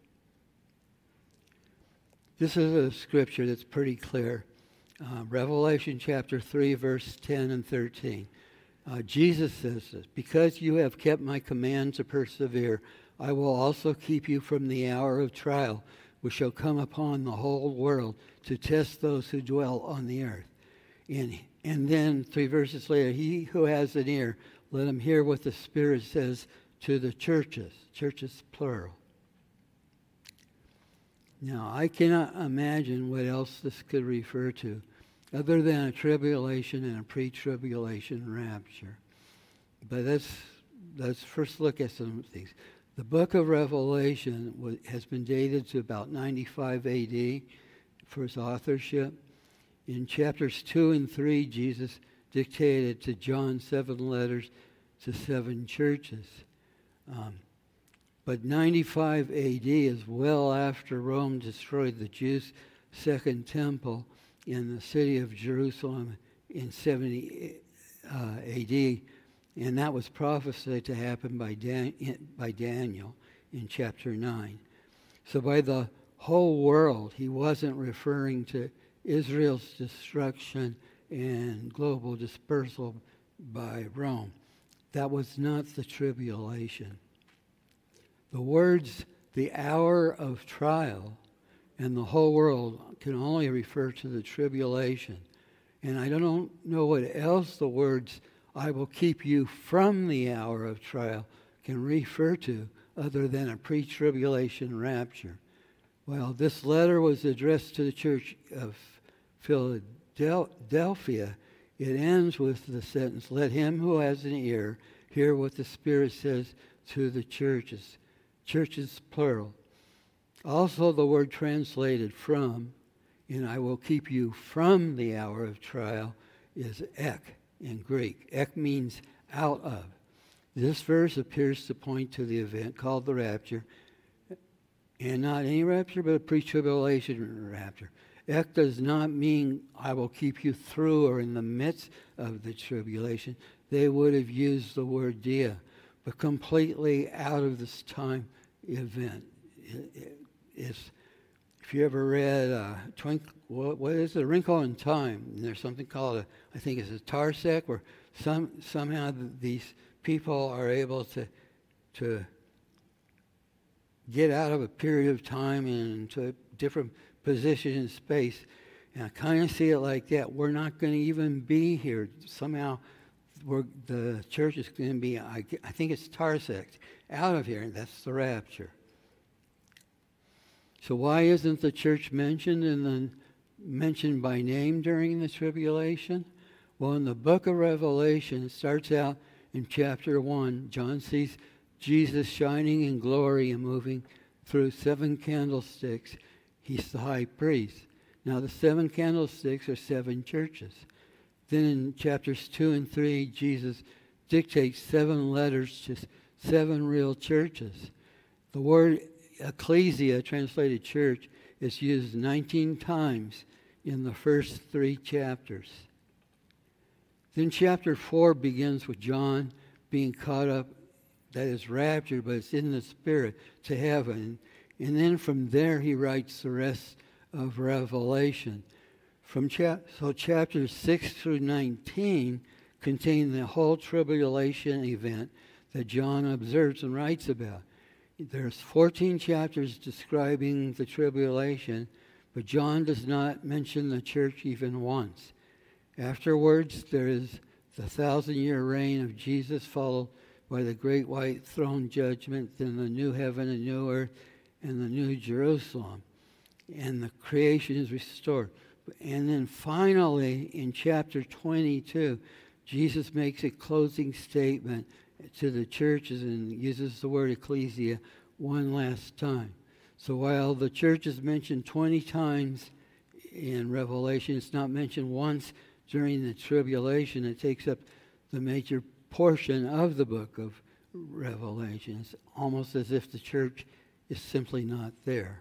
This is a scripture that's pretty clear. Uh, Revelation chapter three, verse ten and thirteen. Uh, Jesus says this, because you have kept my command to persevere, I will also keep you from the hour of trial, which shall come upon the whole world to test those who dwell on the earth. And, and then three verses later, he who has an ear, let him hear what the Spirit says to the churches. Churches, plural. Now, I cannot imagine what else this could refer to other than a tribulation and a pre-tribulation rapture. But let's, let's first look at some things. The book of Revelation was, has been dated to about ninety-five A D for its authorship. In chapters two and three, Jesus dictated to John seven letters to seven churches. Um, but ninety-five A D is well after Rome destroyed the Jews' second temple in the city of Jerusalem in seventy uh, A D, and that was prophesied to happen by, Dan- by Daniel in chapter nine. So by the whole world, he wasn't referring to Israel's destruction and global dispersal by Rome. That was not the tribulation. The words, the hour of trial, and the whole world can only refer to the tribulation. And I don't know what else the words, I will keep you from the hour of trial, can refer to other than a pre-tribulation rapture. Well, this letter was addressed to the church of Philadelphia. It ends with the sentence, let him who has an ear hear what the Spirit says to the churches. Churches, plural. Also, the word translated from, and I will keep you from the hour of trial, is ek in Greek. Ek means out of. This verse appears to point to the event called the rapture, and not any rapture, but a pre-tribulation rapture. Ek does not mean I will keep you through or in the midst of the tribulation. They would have used the word dia. but completely out of this time event. It, it, it's, if you ever read uh, Twink, what, what is it? A Wrinkle in Time? And there's something called a, I think it's a Tarsec, where some somehow these people are able to to get out of a period of time into a different position in space. And I kind of see it like that. We're not going to even be here. Somehow we're, the church is going to be, I, I think it's Tarsec, out of here, and that's the rapture. So why isn't the church mentioned in the mentioned by name during the tribulation? Well, in the book of Revelation, it starts out in chapter one. John sees Jesus shining in glory and moving through seven candlesticks. He's the high priest. Now, the seven candlesticks are seven churches. Then in chapters two and three, Jesus dictates seven letters to seven real churches. The word ecclesia, translated church, is used nineteen times in the first three chapters. Then chapter four begins with John being caught up, that is raptured, but it's in the spirit, to heaven. And then from there he writes the rest of Revelation. From chap- so chapters six through nineteen contain the whole tribulation event that John observes and writes about. There's fourteen chapters describing the tribulation, but John does not mention the church even once. Afterwards, there is the thousand-year reign of Jesus, followed by the great white throne judgment, then the new heaven and new earth, and the new Jerusalem. And the creation is restored. And then finally, in chapter twenty-two, Jesus makes a closing statement to the churches and uses the word ecclesia one last time. So while the church is mentioned twenty times in Revelation, it's not mentioned once during the tribulation. It takes up the major portion of the book of Revelation. It's almost as if the church is simply not there.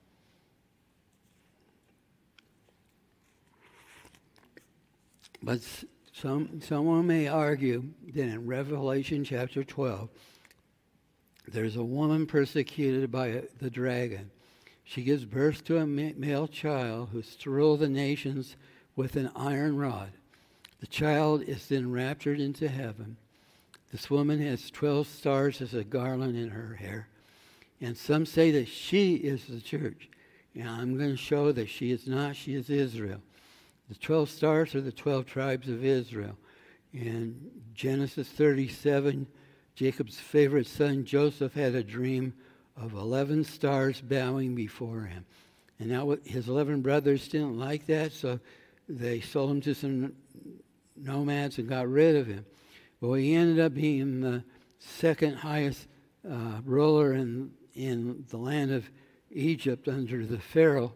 But some someone may argue that in Revelation chapter twelve, there's a woman persecuted by the dragon. She gives birth to a male child who's to rule the nations with an iron rod. The child is then raptured into heaven. This woman has twelve stars as a garland in her hair. And some say that she is the church. And I'm going to show that she is not. She is Israel. The twelve stars are the twelve tribes of Israel. In Genesis thirty-seven, Jacob's favorite son Joseph had a dream of eleven stars bowing before him. And now his eleven brothers didn't like that, so they sold him to some nomads and got rid of him. Well, he ended up being the second highest uh, ruler in, in the land of Egypt under the Pharaoh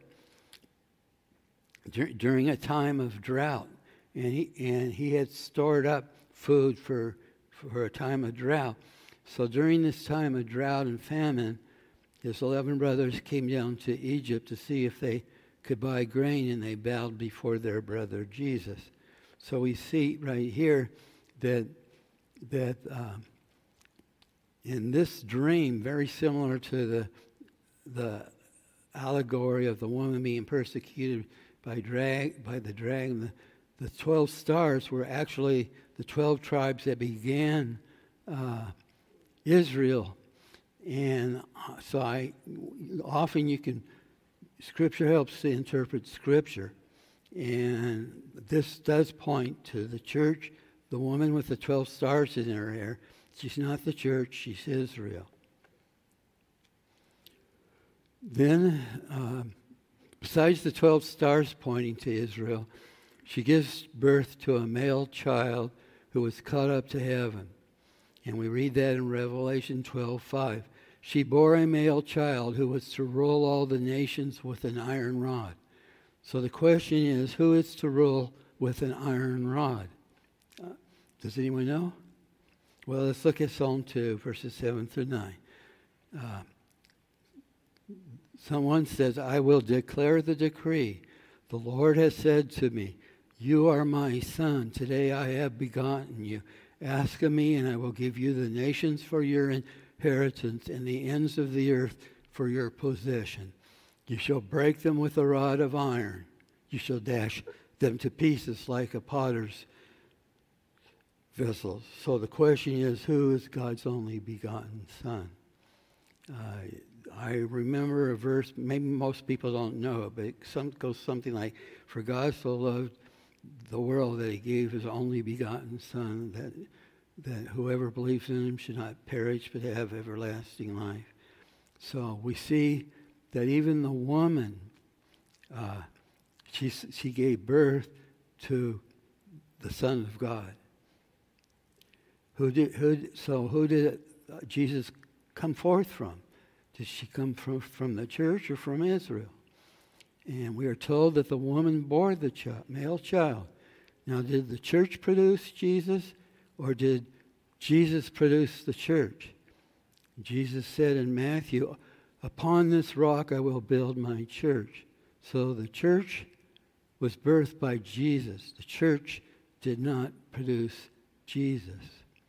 dur- during a time of drought. And he, and he had stored up food for, for a time of drought. So during this time of drought and famine, his eleven brothers came down to Egypt to see if they could buy grain, and they bowed before their brother Jesus. So we see right here that that uh, in this dream, very similar to the the allegory of the woman being persecuted by drag by the dragon, the, the twelve stars were actually the twelve tribes that began uh, Israel. And so I often you can Scripture helps to interpret Scripture, and this does point to the church. The woman with the twelve stars in her hair, she's not the church, she's Israel. Then, uh, besides the twelve stars pointing to Israel, she gives birth to a male child who was caught up to heaven. And we read that in Revelation twelve five. She bore a male child who was to rule all the nations with an iron rod. So the question is, who is to rule with an iron rod? Uh, does anyone know? Well, let's look at Psalm two, verses seven through nine. Uh, someone says, I will declare the decree. The Lord has said to me, you are my son. Today I have begotten you. Ask of me, and I will give you the nations for your inheritance and the ends of the earth for your possession. You shall break them with a rod of iron. You shall dash them to pieces like a potter's vessels. So the question is, who is God's only begotten Son? Uh, I remember a verse, maybe most people don't know it, but it some, goes something like, for God so loved the world that he gave his only begotten Son, that, that whoever believes in him should not perish but have everlasting life. So we see that even the woman, uh, she, she gave birth to the Son of God. Who did, who, so who did uh, Jesus come forth from? Did she come from, from the church or from Israel? And we are told that the woman bore the child, male child. Now, did the church produce Jesus, or did Jesus produce the church? Jesus said in Matthew, upon this rock I will build my church. So the church was birthed by Jesus. The church did not produce Jesus.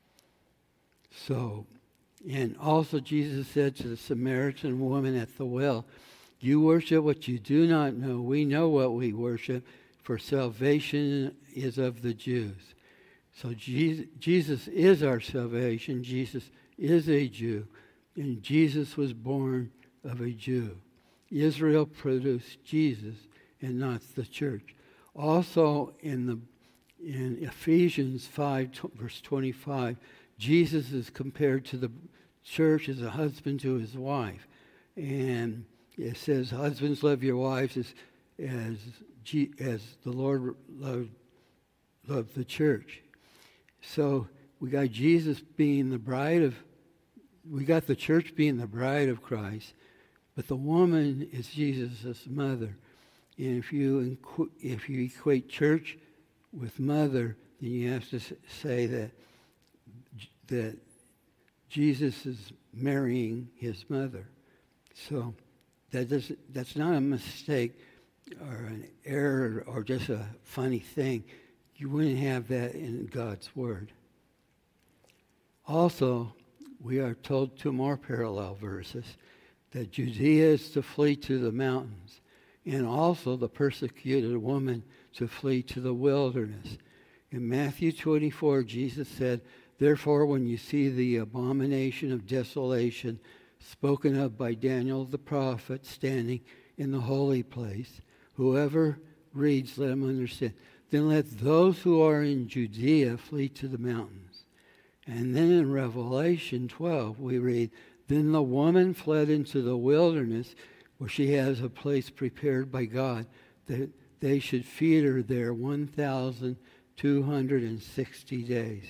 So, and also Jesus said to the Samaritan woman at the well, you worship what you do not know. We know what we worship, for salvation is of the Jews. So Jesus, Jesus is our salvation. Jesus is a Jew, and Jesus was born of a Jew. Israel produced Jesus and not the church. Also in the in Ephesians five, verse twenty-five, Jesus is compared to the church as a husband to his wife. And it says, husbands, love your wives as as, as the Lord loved, loved the church. So we got Jesus being the bride of, we got the church being the bride of Christ, but the woman is Jesus' mother. And if you if you equate church with mother, then you have to say that that Jesus is marrying his mother. So that doesn't, that's not a mistake or an error or just a funny thing. You wouldn't have that in God's Word. Also, we are told two more parallel verses, that Judea is to flee to the mountains, and also the persecuted woman to flee to the wilderness. In Matthew twenty-four, Jesus said, therefore, when you see the abomination of desolation spoken of by Daniel the prophet standing in the holy place, whoever reads, let him understand. Then let those who are in Judea flee to the mountains. And then in Revelation twelve, we read, then the woman fled into the wilderness where she has a place prepared by God that they should feed her there one thousand two hundred sixty days.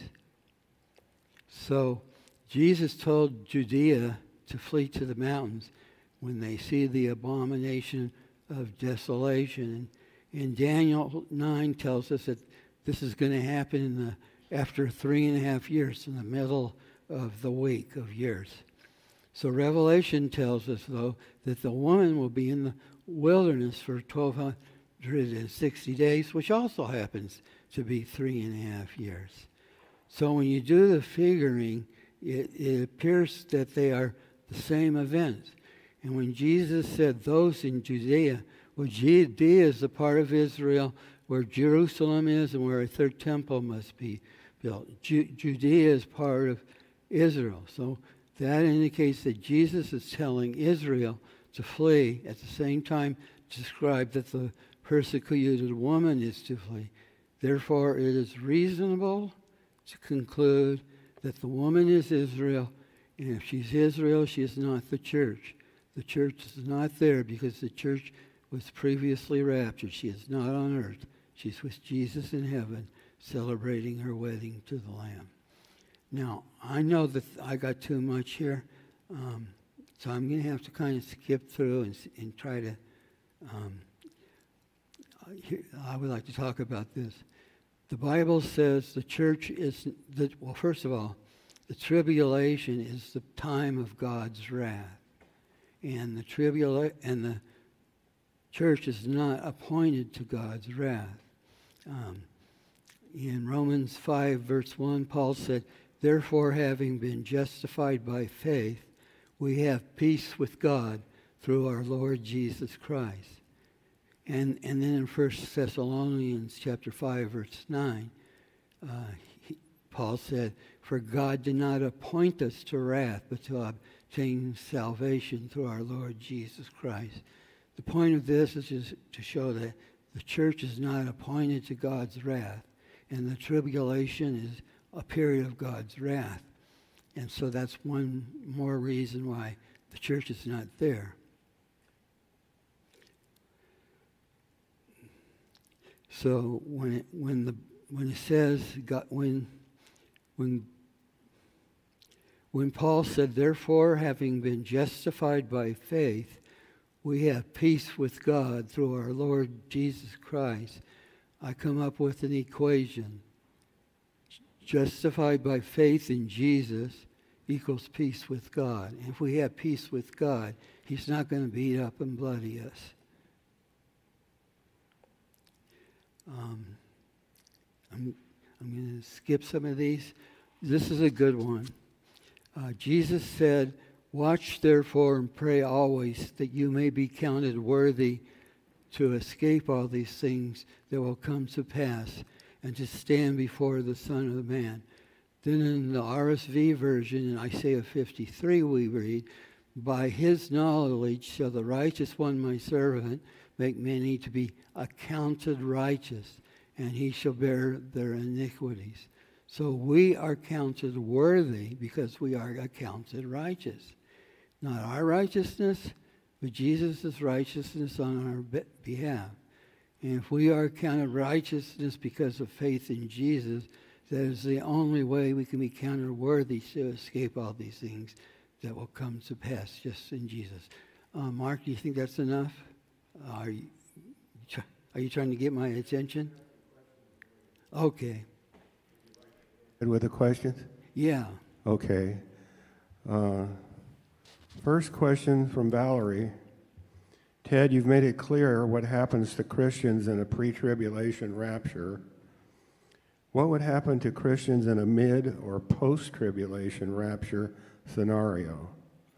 So Jesus told Judea to flee to the mountains when they see the abomination of desolation. And, and Daniel nine tells us that this is going to happen in the, after three and a half years, in the middle of the week of years. So Revelation tells us, though, that the woman will be in the wilderness for twelve sixty days, which also happens to be three and a half years. So when you do the figuring, it, it appears that they are the same events. And when Jesus said those in Judea, well, Judea is the part of Israel where Jerusalem is and where a third temple must be built. Ju- Judea is part of Israel. So that indicates that Jesus is telling Israel to flee, at the same time describe that the persecuted woman is to flee. Therefore, it is reasonable to conclude that the woman is Israel, and if she's Israel, she is not the church. The church is not there because the church was previously raptured. She is not on earth. She's with Jesus in heaven, celebrating her wedding to the Lamb. Now, I know that I got too much here, um, so I'm going to have to kind of skip through and, and try to, um, here, I would like to talk about this. The Bible says the church is, the, well, first of all, the tribulation is the time of God's wrath. And the tribula- and the church is not appointed to God's wrath. Um, In Romans five, verse one, Paul said, "Therefore, having been justified by faith, we have peace with God through our Lord Jesus Christ." And, and then in First Thessalonians chapter five, verse nine, uh, he, Paul said, "For God did not appoint us to wrath, but to obtain salvation through our Lord Jesus Christ." The point of this is just to show that the church is not appointed to God's wrath, and the tribulation is a period of God's wrath. And so that's one more reason why the church is not there. So when it, when the when it says God, when when when Paul said, "Therefore, having been justified by faith, we have peace with God through our Lord Jesus Christ," I come up with an equation. Justified by faith in Jesus equals peace with God. And if we have peace with God, He's not going to beat up and bloody us. Um, I'm, I'm going to skip some of these. This is a good one. Uh, Jesus said, "Watch therefore and pray always, that you may be counted worthy to escape all these things that will come to pass, and to stand before the Son of Man." Then in the R S V version, in Isaiah fifty-three, we read, "By his knowledge shall the righteous one, my servant, make many to be accounted righteous, and he shall bear their iniquities." So we are counted worthy because we are accounted righteous. Not our righteousness, but Jesus' righteousness on our behalf. And if we are counted righteousness because of faith in Jesus, that is the only way we can be counted worthy to escape all these things that will come to pass just in Jesus. Uh, Mark, do you think that's enough? Are you, are you trying to get my attention? Okay. Good with the questions? Yeah. Okay. Uh, first question from Valerie. Ted, you've made it clear what happens to Christians in a pre-tribulation rapture. What would happen to Christians in a mid or post-tribulation rapture scenario?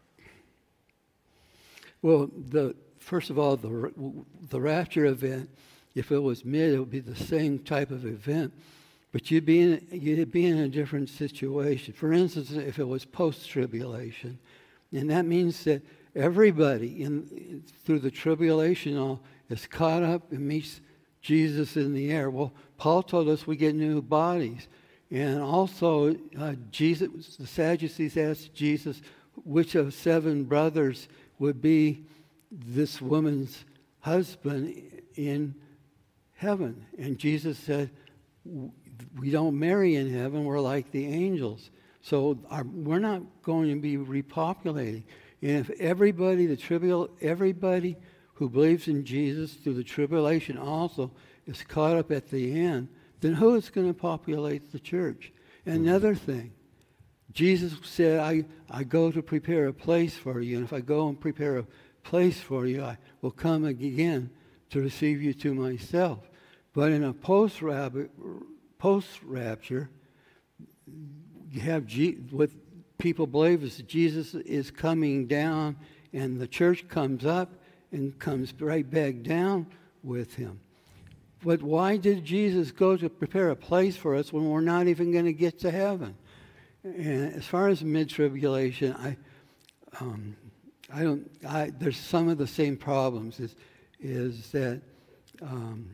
Well, the first of all, the the rapture event, if it was mid, it would be the same type of event, but you'd be in you'd be in a different situation. For instance, if it was post-tribulation, and that means that everybody in through the tribulation all is caught up and meets Jesus in the air. Well, Paul told us we get new bodies. And also, uh, Jesus, the Sadducees asked Jesus which of seven brothers would be this woman's husband in heaven. And Jesus said, we don't marry in heaven, we're like the angels. So our, we're not going to be repopulating. And if everybody, the tribul, everybody who believes in Jesus through the tribulation also is caught up at the end, then who is going to populate the church? Another thing, Jesus said, I, I go to prepare a place for you, and if I go and prepare a place for you, I will come again to receive you to myself. But in a post-rapture, post-rapture you have G- what people believe is Jesus is coming down, and the church comes up and comes right back down with him. But why did Jesus go to prepare a place for us when we're not even going to get to heaven? And as far as mid-tribulation, I, um, I don't. I, there's some of the same problems. Is is that um,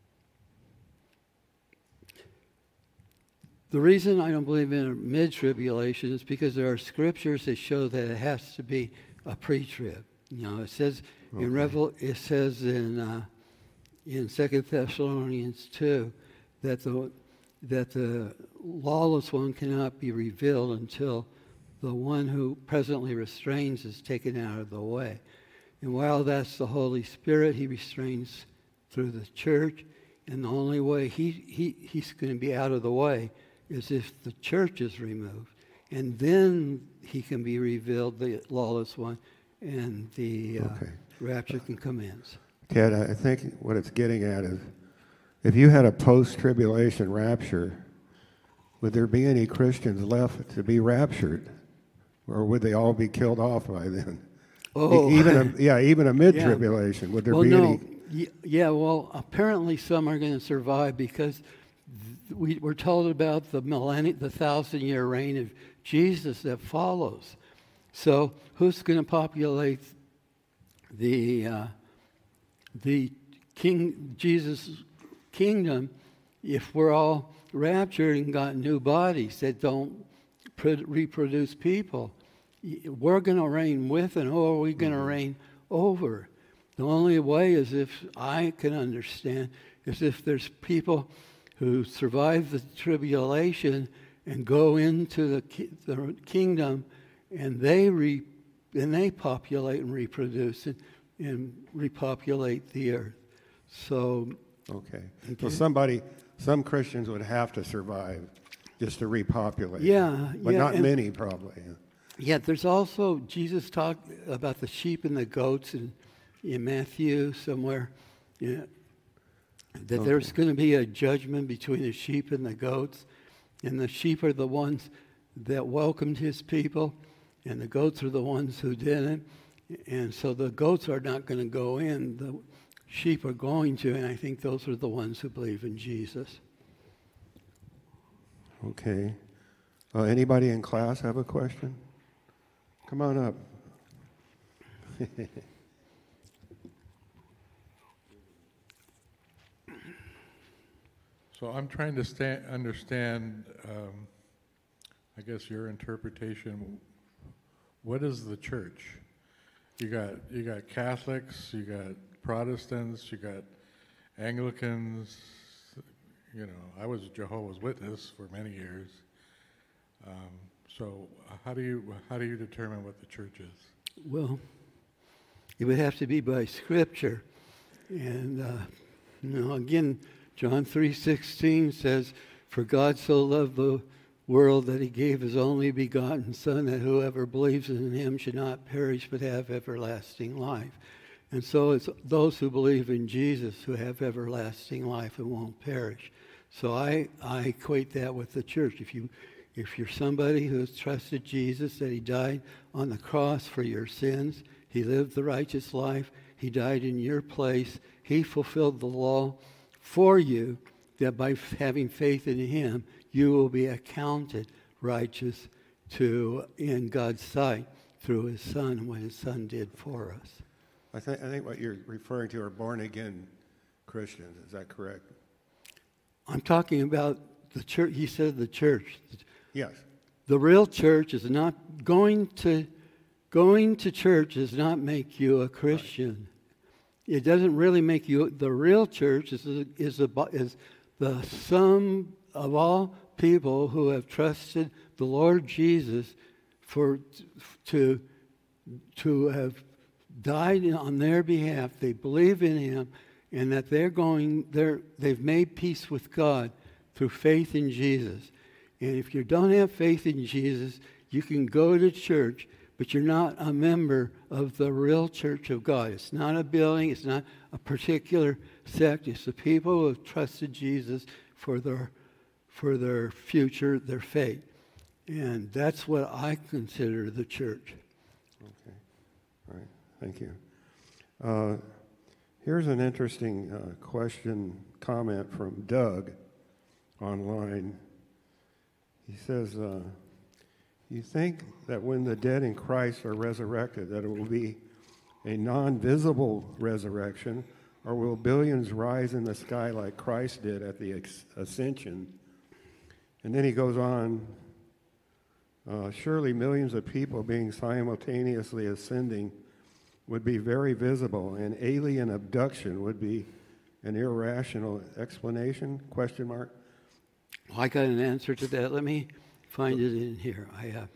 the reason I don't believe in a mid-tribulation is because there are scriptures that show that it has to be a pre-trib. You know, it says okay. in Revel. It says in. Uh, in Second Thessalonians two, that the, that the lawless one cannot be revealed until the one who presently restrains is taken out of the way. And while that's the Holy Spirit, he restrains through the church, and the only way he, he, he's going to be out of the way is if the church is removed. And then he can be revealed, the lawless one, and the uh, okay. rapture can commence. Ted, I think what it's getting at is if you had a post-tribulation rapture, would there be any Christians left to be raptured? Or would they all be killed off by then? Oh. E- even a, yeah, even a mid-tribulation. Would there well, be no. any? Y- Yeah, well, apparently some are going to survive because th- we, we're told about the millennium, the thousand-year reign of Jesus that follows. So who's going to populate the uh, the King Jesus kingdom if we're all raptured and got new bodies that don't pro- reproduce people? We're going to reign with, and who are we going to mm-hmm. reign over? The only way is if I can understand is if there's people who survive the tribulation and go into the, ki- the kingdom, and they re, and they populate and reproduce and, and repopulate the earth. So, okay. okay. So somebody, some Christians would have to survive just to repopulate. Yeah, but yeah, not and, many probably. Yeah, there's also Jesus talked about the sheep and the goats in, in Matthew somewhere. Yeah, that okay. there's going to be a judgment between the sheep and the goats, and the sheep are the ones that welcomed his people, and the goats are the ones who didn't. And so the goats are not going to go in; the sheep are going to, and I think those are the ones who believe in Jesus. Okay. Uh, anybody in class have a question? Come on up. So I'm trying to sta- understand, um, I guess, your interpretation. What is the church? You got you got Catholics, you got Protestants, you got Anglicans. You know, I was a Jehovah's Witness for many years. Um, so how do you how do you determine what the church is? Well, it would have to be by Scripture, and uh, you know, again, John three sixteen says, "For God so loved the world that He gave His only begotten Son, that whoever believes in Him should not perish but have everlasting life." And so it's those who believe in Jesus who have everlasting life and won't perish. So I, I equate that with the church. If you If you're somebody who has trusted Jesus, that He died on the cross for your sins, He lived the righteous life, He died in your place, He fulfilled the law for you, that by having faith in Him, you will be accounted righteous to in God's sight through His Son and what His Son did for us. I think I think what you're referring to are born-again Christians. Is that correct? I'm talking about the church. He said the church. Yes. The real church is not going to going to church does not make you a Christian. Right. It doesn't really make you. The real church is a, is a, is the sum of all people who have trusted the Lord Jesus for to to have died on their behalf. They believe in Him, and that they're going. They're they've made peace with God through faith in Jesus. And if you don't have faith in Jesus, you can go to church, but you're not a member of the real church of God. It's not a building. It's not a particular sect. It's the people who have trusted Jesus for their, for their future, their fate. And that's what I consider the church. Okay. All right. Thank you. Uh, here's an interesting uh, question, comment from Doug online. He says, uh, you think that when the dead in Christ are resurrected, that it will be a non-visible resurrection, or will billions rise in the sky like Christ did at the ex- ascension? And then he goes on, uh, surely millions of people being simultaneously ascending would be very visible, and alien abduction would be an irrational explanation, question mark? Well, I got an answer to that. Let me find it in here. I have.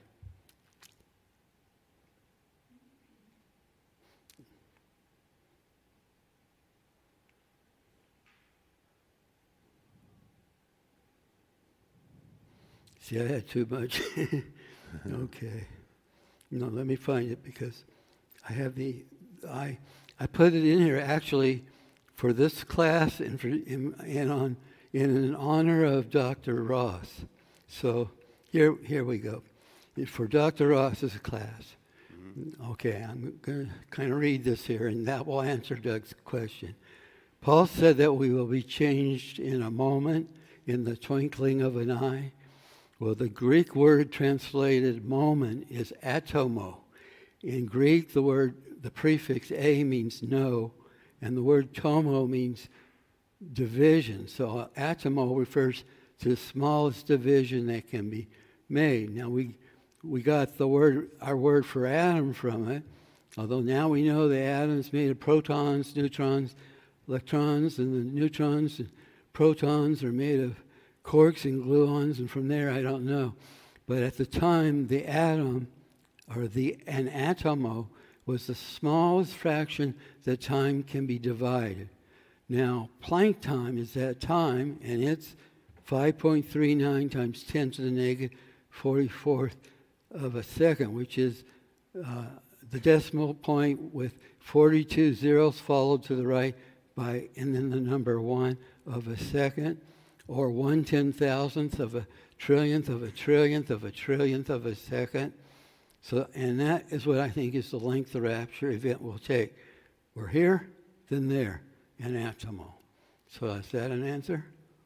See, I had too much. Okay. No, let me find it because I have the I I put it in here actually for this class and, for, in, and on, in honor of Doctor Ross. So here, here we go. For Doctor Ross's class. Mm-hmm. Okay, I'm going to kind of read this here, and that will answer Doug's question. Paul said that we will be changed in a moment, in the twinkling of an eye. Well, the Greek word translated moment is atomo. In Greek, the word, the prefix a means no, and the word tomo means division. So atomo refers to the smallest division that can be made. Now we we got the word our word for atom from it, although now we know the atom's made of protons, neutrons, electrons, and the neutrons and protons are made of quarks and gluons, and from there I don't know. But at the time, the atom, or the an atomo, was the smallest fraction that time can be divided. Now, Planck time is that time, and it's five point three nine times ten to the negative forty-fourth of a second, which is uh, the decimal point with forty-two zeros followed to the right by, and then the number one of a second, or one ten thousandth of a trillionth of a trillionth of a trillionth of a second. So, and that is what I think is the length the rapture event will take. We're here, then there, an atomo. So is that an answer?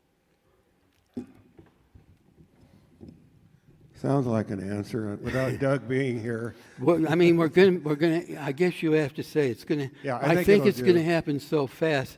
Sounds like an answer without Doug being here. Well, I mean, we're going to, we're going to, I guess you have to say it's going to, Yeah, I I think think it'll it's do. going to happen so fast.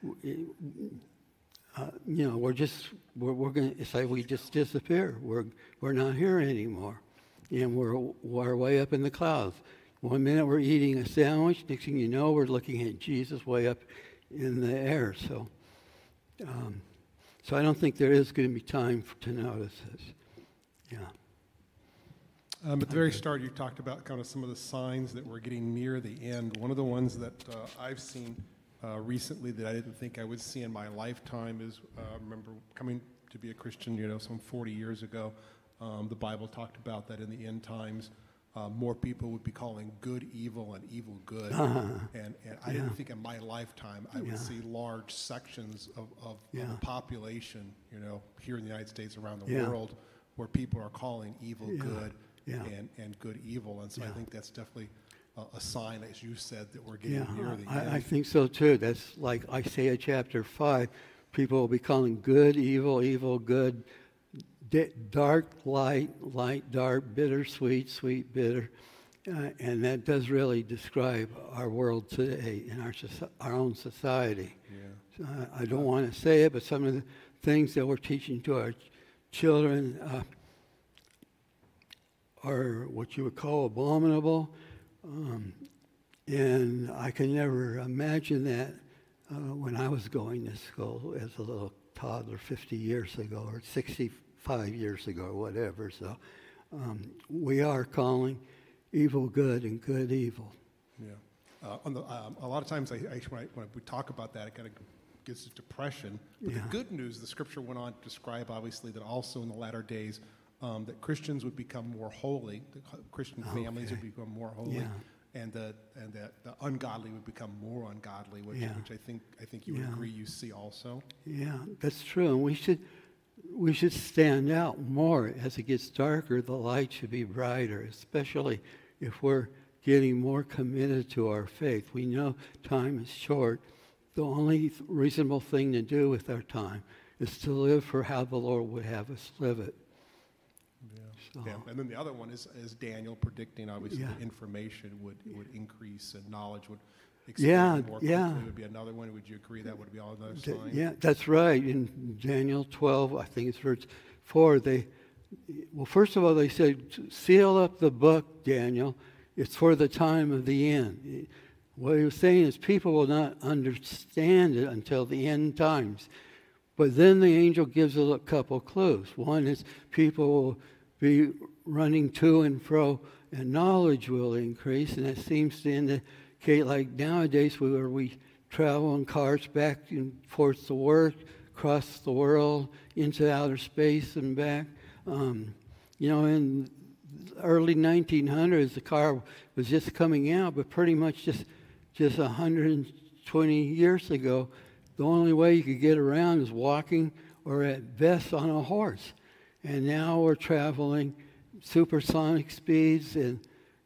Uh, you know, we're just, we're, we're going to, it's like we just disappear. We're, we're not here anymore. And we're, we're way up in the clouds. One minute we're eating a sandwich, next thing you know, we're looking at Jesus way up in the air. So, um, so I don't think there is going to be time for, to notice this. Yeah. Um, at the very start, you talked about kind of some of the signs that we're getting near the end. One of the ones that uh, I've seen uh, recently that I didn't think I would see in my lifetime is, uh, I remember coming to be a Christian, you know, some forty years ago. Um, the Bible talked about that in the end times, uh, more people would be calling good evil and evil good. Uh-huh. And, and I Yeah. didn't think in my lifetime I would Yeah. see large sections of, of, Yeah. of the population, you know, here in the United States, around the Yeah. world, where people are calling evil Yeah. good. Yeah. And, and good evil. And so I Yeah. think that's definitely a, a sign, as you said, that we're getting Yeah, near the I, end. I think so too. That's like Isaiah chapter five. People will be calling good evil, evil good, D- dark light, light dark, bitter sweet, sweet bitter. Uh, and that does really describe our world today in our, soci- our own society. Yeah. So I, I don't want to say it, but some of the things that we're teaching to our ch- children uh, are what you would call abominable. Um, and I can never imagine that uh, when I was going to school as a little toddler fifty years ago or sixty-five years ago or whatever. So um, we are calling evil good and good evil. Yeah. Uh, on the, um, a lot of times, I, I, when, I, when we talk about that, it kind of gets to depression. But Yeah. the good news, the scripture went on to describe, obviously, that also in the latter days, um, that Christians would become more holy, the Christian families would Okay. become more holy, Yeah. and the and that the ungodly would become more ungodly, which, Yeah. which I think I think you would Yeah. agree you see also. Yeah, that's true. And we should we should stand out more as it gets darker. The light should be brighter, especially if we're getting more committed to our faith. We know time is short. The only reasonable thing to do with our time is to live for how the Lord would have us live it. Yeah. So, Yeah, and then the other one is, is Daniel predicting, obviously, Yeah. that information would, would increase and knowledge would expand Yeah, more quickly. yeah. Would be another one. Would you agree that would be all another Th- sign? Yeah, that's right. In Daniel twelve, I think it's verse four, they, well, first of all, they said, seal up the book, Daniel. It's for the time of the end. What he was saying is people will not understand it until the end times. But then the angel gives a couple clues. One is people will be running to and fro, and knowledge will increase. And that seems to indicate, like nowadays, where we travel in cars back and forth to work, across the world, into outer space and back. Um, you know, in the early nineteen hundreds, the car was just coming out, but pretty much just just one hundred twenty years ago, the only way you could get around is walking or at best on a horse. And now we're traveling supersonic speeds, and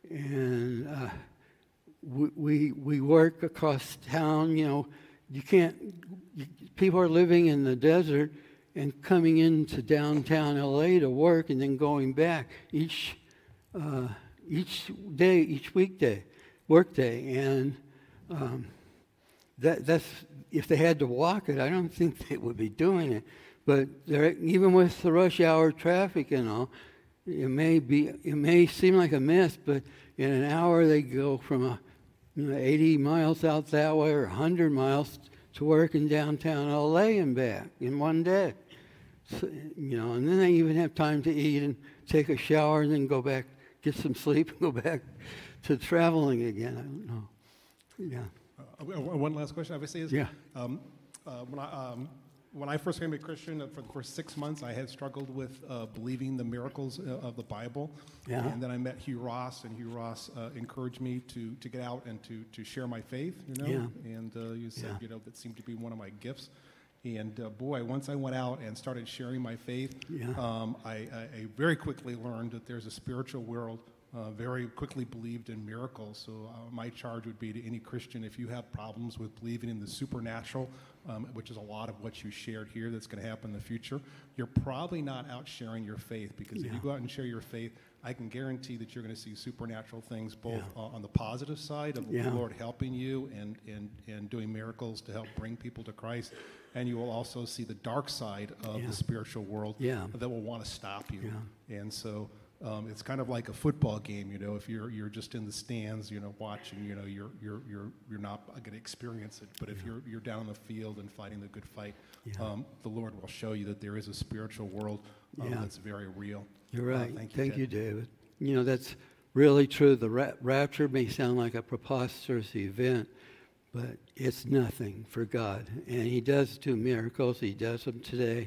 and uh, we, we we work across town. You know, you can't. You, people are living in the desert and coming into downtown L A to work, and then going back each uh, each day, each weekday, work day, and um, that that's if they had to walk it, I don't think they would be doing it. But even with the rush hour traffic and all, it may be it may seem like a mess, but in an hour they go from a you know eighty miles out that way or one hundred miles to work in downtown L A and back in one day. So, you know, and then they even have time to eat and take a shower and then go back, get some sleep, and go back to traveling again. I don't know. Yeah. Uh, one last question, obviously, is Yeah. um, uh, when I um, when I first became a Christian, uh, for the first six months, I had struggled with uh, believing the miracles uh, of the Bible. Yeah. And then I met Hugh Ross, and Hugh Ross uh, encouraged me to to get out and to to share my faith. You know, Yeah. and uh, you said Yeah. you know that seemed to be one of my gifts. And uh, boy, once I went out and started sharing my faith, Yeah. um, I, I, I very quickly learned that there's a spiritual world. Uh, very quickly believed in miracles. So uh, my charge would be to any Christian, if you have problems with believing in the supernatural, um, which is a lot of what you shared here that's going to happen in the future, you're probably not out sharing your faith, because Yeah. if you go out and share your faith, I can guarantee that you're going to see supernatural things, both Yeah. uh, on the positive side of Yeah. the Lord helping you and, and, and doing miracles to help bring people to Christ, and you will also see the dark side of Yeah. the spiritual world Yeah. that will want to stop you. Yeah. And so Um, it's kind of like a football game, you know. If you're you're just in the stands, you know, watching, you know, you're you're you're you're not going to experience it. But if Yeah. you're you're down in the field and fighting the good fight, Yeah. um, the Lord will show you that there is a spiritual world um, Yeah. that's very real. You're Uh, right. thank you, Thank Ted. you, David. You know, that's really true. The ra- rapture may sound like a preposterous event, but it's nothing for God. And He does do miracles. He does them today.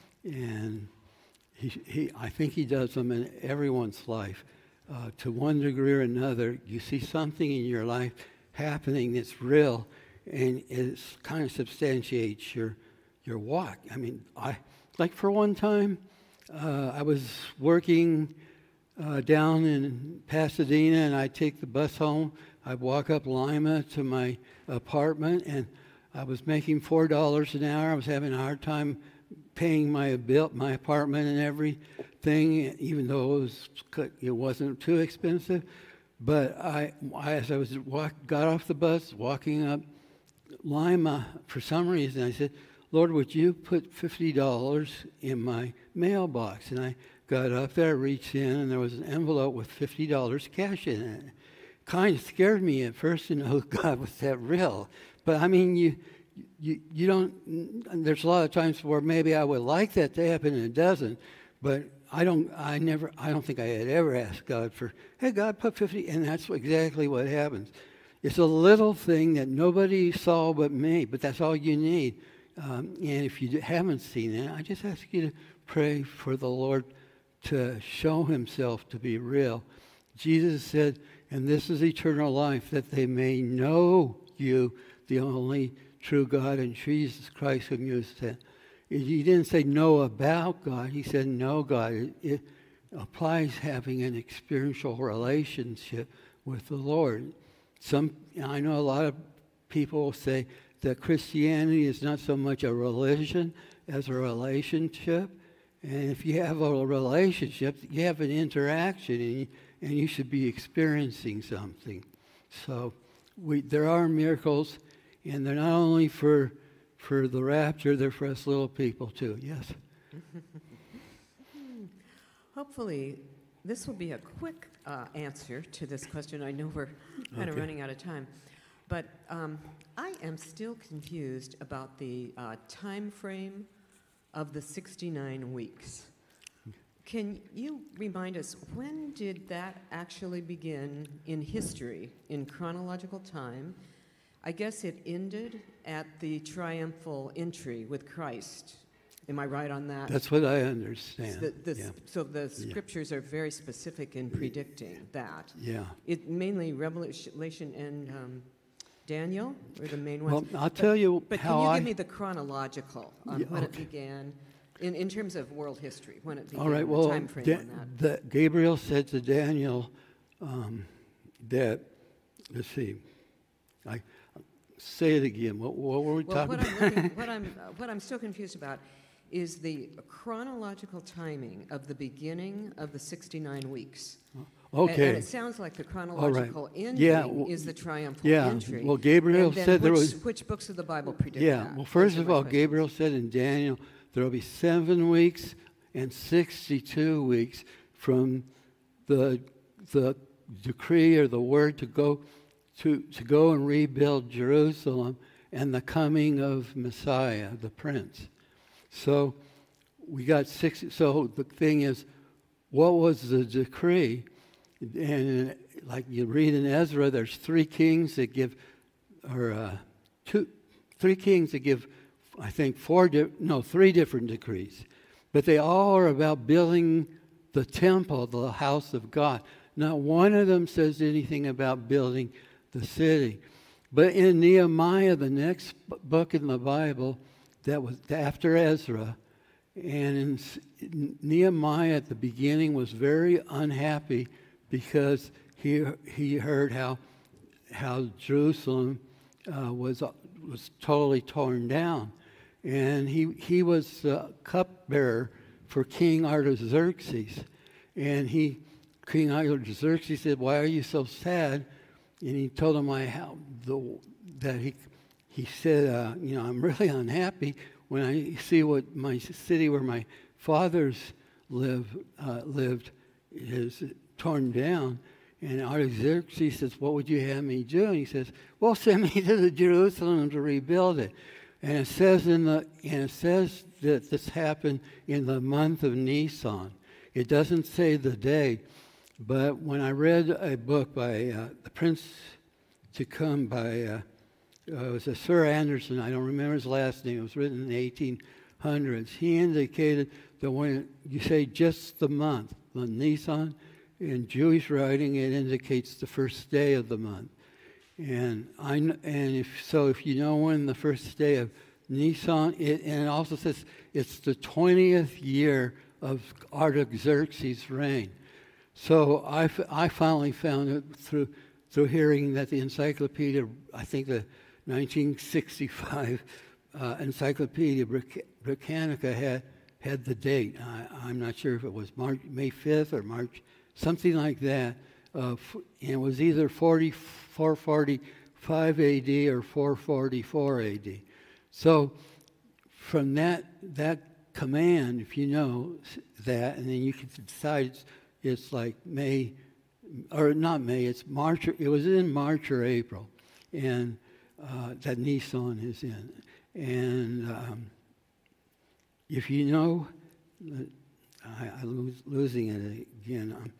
And he, he, I think He does them in everyone's life. Uh, to one degree or another, you see something in your life happening that's real, and it kind of substantiates your your walk. I mean, I like for one time, uh, I was working uh, down in Pasadena, and I'd take the bus home. I'd walk up Lima to my apartment, and I was making four dollars an hour. I was having a hard time paying my bill, my apartment and everything, even though it was it wasn't too expensive. But I, I as I was walk, got off the bus, walking up Lima, for some reason, I said, Lord, would you put fifty dollars in my mailbox? And I got up there, reached in, and there was an envelope with fifty dollars cash in it. Kind of scared me at first to know, God, was that real? But I mean, you, you, you don't, there's a lot of times where maybe I would like that to happen and it doesn't. But I don't, I never, I don't think I had ever asked God for, hey, God, put fifty, and that's exactly what happens. It's a little thing that nobody saw but me, but that's all you need. Um, and if you haven't seen it, I just ask you to pray for the Lord to show Himself to be real. Jesus said, and this is eternal life, that they may know you, the only true God, and Jesus Christ whom you have sent. He didn't say know about God. He said know God. It, it applies having an experiential relationship with the Lord. Some, I know a lot of people say that Christianity is not so much a religion as a relationship. And if you have a relationship, you have an interaction, and you, and you should be experiencing something. So we, there are miracles, and they're not only for for the rapture, they're for us little people too. Yes? Hopefully, this will be a quick uh, answer to this question. I know we're kind of Okay. running out of time. But um, I am still confused about the uh, time frame of the sixty-nine weeks. Can you remind us, when did that actually begin in history, in chronological time? I guess it ended at the triumphal entry with Christ. Am I right on that? That's what I understand. The- the- yeah. So the Yeah. scriptures are very specific in predicting that. Yeah. It mainly Revelation and um, Daniel were the main Well, ones. I'll tell you But how can you I... give me the chronological on Yeah, when it okay. began, in, in terms of world history, when it began, All right, the well, time frame Da- on that? the, Gabriel said to Daniel um, that, let's see, I say it again. What, what were we Well, talking what about? I'm, looking, what, I'm, uh, what I'm still confused about is the chronological timing of the beginning of the sixty-nine weeks. And, Okay. and it sounds like the chronological ending Yeah, w- is the triumphal yeah, entry. well, Gabriel And then said there which, was- which books of the Bible predict Yeah, that? well, first Those are of my all, questions. Gabriel said in Daniel there will be seven weeks and sixty-two weeks from the the decree or the word to go to to go and rebuild Jerusalem and the coming of Messiah, the Prince. So we got six. So the thing is, what was the decree? And like you read in Ezra, there's three kings that give, or uh, two, three kings that give, I think four, di- no, three different decrees, but they all are about building the temple, the house of God. Not one of them says anything about building the city. But in Nehemiah, the next b- book in the Bible, that was after Ezra, and in S- Nehemiah at the beginning was very unhappy because he he heard how how Jerusalem uh, was was totally torn down, and he he was the cupbearer for King Artaxerxes, and he King Artaxerxes said, "Why are you so sad?" And he told him I how the that he he said, uh, "You know, I'm really unhappy when I see what my city where my fathers live uh, lived is torn down." And Artaxerxes says, "What would you have me do?" And he says, "Well, send me to the Jerusalem to rebuild it." And it says in the and it says that this happened in the month of Nisan. It doesn't say the day, but when I read a book by uh, The Prince to Come by uh, uh, it was a Sir Anderson. I don't remember his last name. It was written in the eighteen hundreds. He indicated that when you say just the month, the Nisan, in Jewish writing, it indicates the first day of the month. And I kn- and if so, if you know when the first day of Nisan, it, and it also says it's the twentieth year of Artaxerxes' reign. So I, f- I finally found it through through hearing that the encyclopedia, I think the nineteen sixty-five uh, Encyclopedia Bric- Britannica had had the date. I, I'm not sure if it was March, May fifth or March, something like that. Uh, f- and it was either four forty-five A D or four forty-four A D. So from that that command, if you know s- that, and then you can decide it's, it's like May, or not May, it's March. Or, it was in March or April, and uh, that Nisan is in. And um, if you know, I, I lose, losing it again. Um,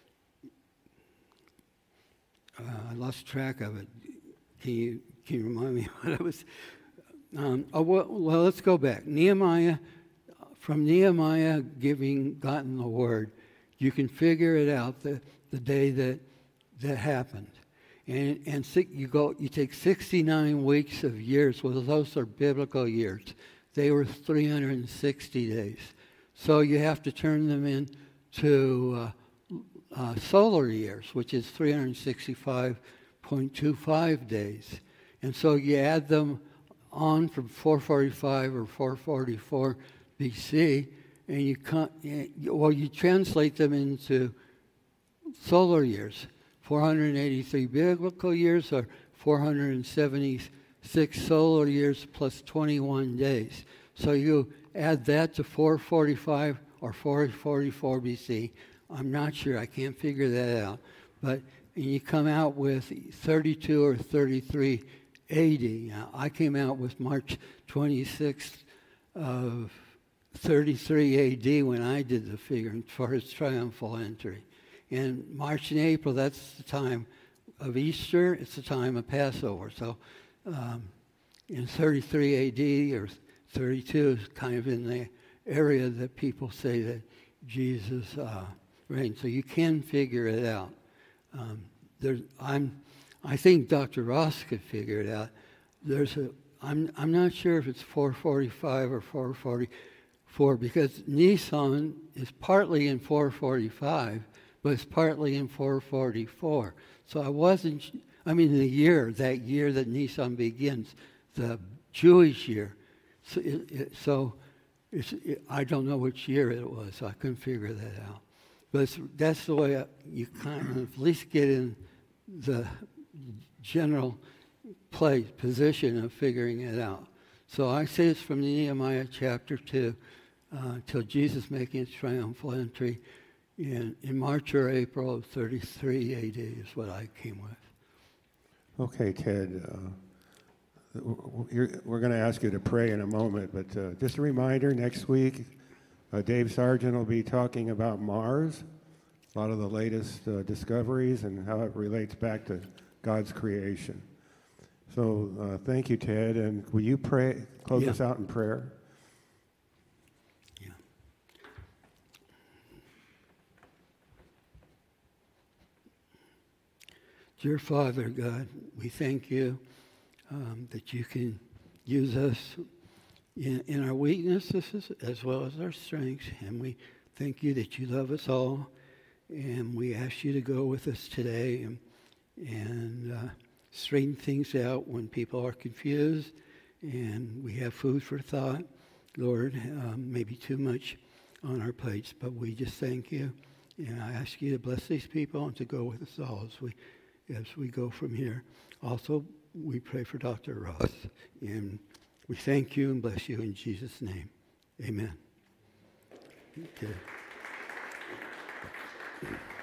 uh, I lost track of it. Can you can you remind me what I was? Um, oh, well, well, let's go back. Nehemiah, from Nehemiah giving gotten the word, you can figure it out the the day that that happened, and and si- you go you take sixty-nine weeks of years. Well, those are biblical years. They were three hundred sixty days, so you have to turn them into uh, uh, solar years, which is three hundred sixty-five point two five days, and so you add them on from four forty-five or four forty-four B C, and you can't, well, you translate them into solar years, four hundred eighty-three biblical years or four hundred seventy-six solar years plus twenty-one days. So you add that to four forty-five or four forty-four B C. I'm not sure. I can't figure that out. But and you come out with thirty-two or thirty-three A D. Now, I came out with March twenty-sixth of thirty-three A D when I did the figuring for his triumphal entry. In March and April, that's the time of Easter. It's the time of Passover. So um, in thirty-three A D or thirty-two is kind of in the area that people say that Jesus uh, reigned. So you can figure it out. Um, there's, I'm, I think Doctor Ross could figure it out. There's a, I'm, I'm not sure if it's four forty-five or four forty-four, because Nissan is partly in four forty-five, but it's partly in four forty-four. So I wasn't, I mean, the year, that year that Nissan begins, the Jewish year. So, it, it, so it's, it, I don't know which year it was, so I couldn't figure that out. But it's, that's the way I, you kind of at least get in the general place, position of figuring it out. So I say it's from Nehemiah chapter two, uh, till Jesus making his triumphal entry in, in March or April of thirty-three A D is what I came with. Okay, Ted, uh, you're, we're going to ask you to pray in a moment, but uh, just a reminder, next week, uh, Dave Sargent will be talking about Mars, a lot of the latest uh, discoveries and how it relates back to God's creation. So uh, thank you, Ted, and will you pray, close Yeah. us out in prayer? Yeah. Dear Father God, we thank you um, that you can use us in, in our weaknesses as well as our strengths, and we thank you that you love us all, and we ask you to go with us today and, and uh, straighten things out when people are confused, and we have food for thought. Lord, um, maybe too much on our plates, but we just thank you, and I ask you to bless these people and to go with us all as we as we go from here. Also, we pray for Doctor Ross, and we thank you and bless you in Jesus' name. Amen. Okay.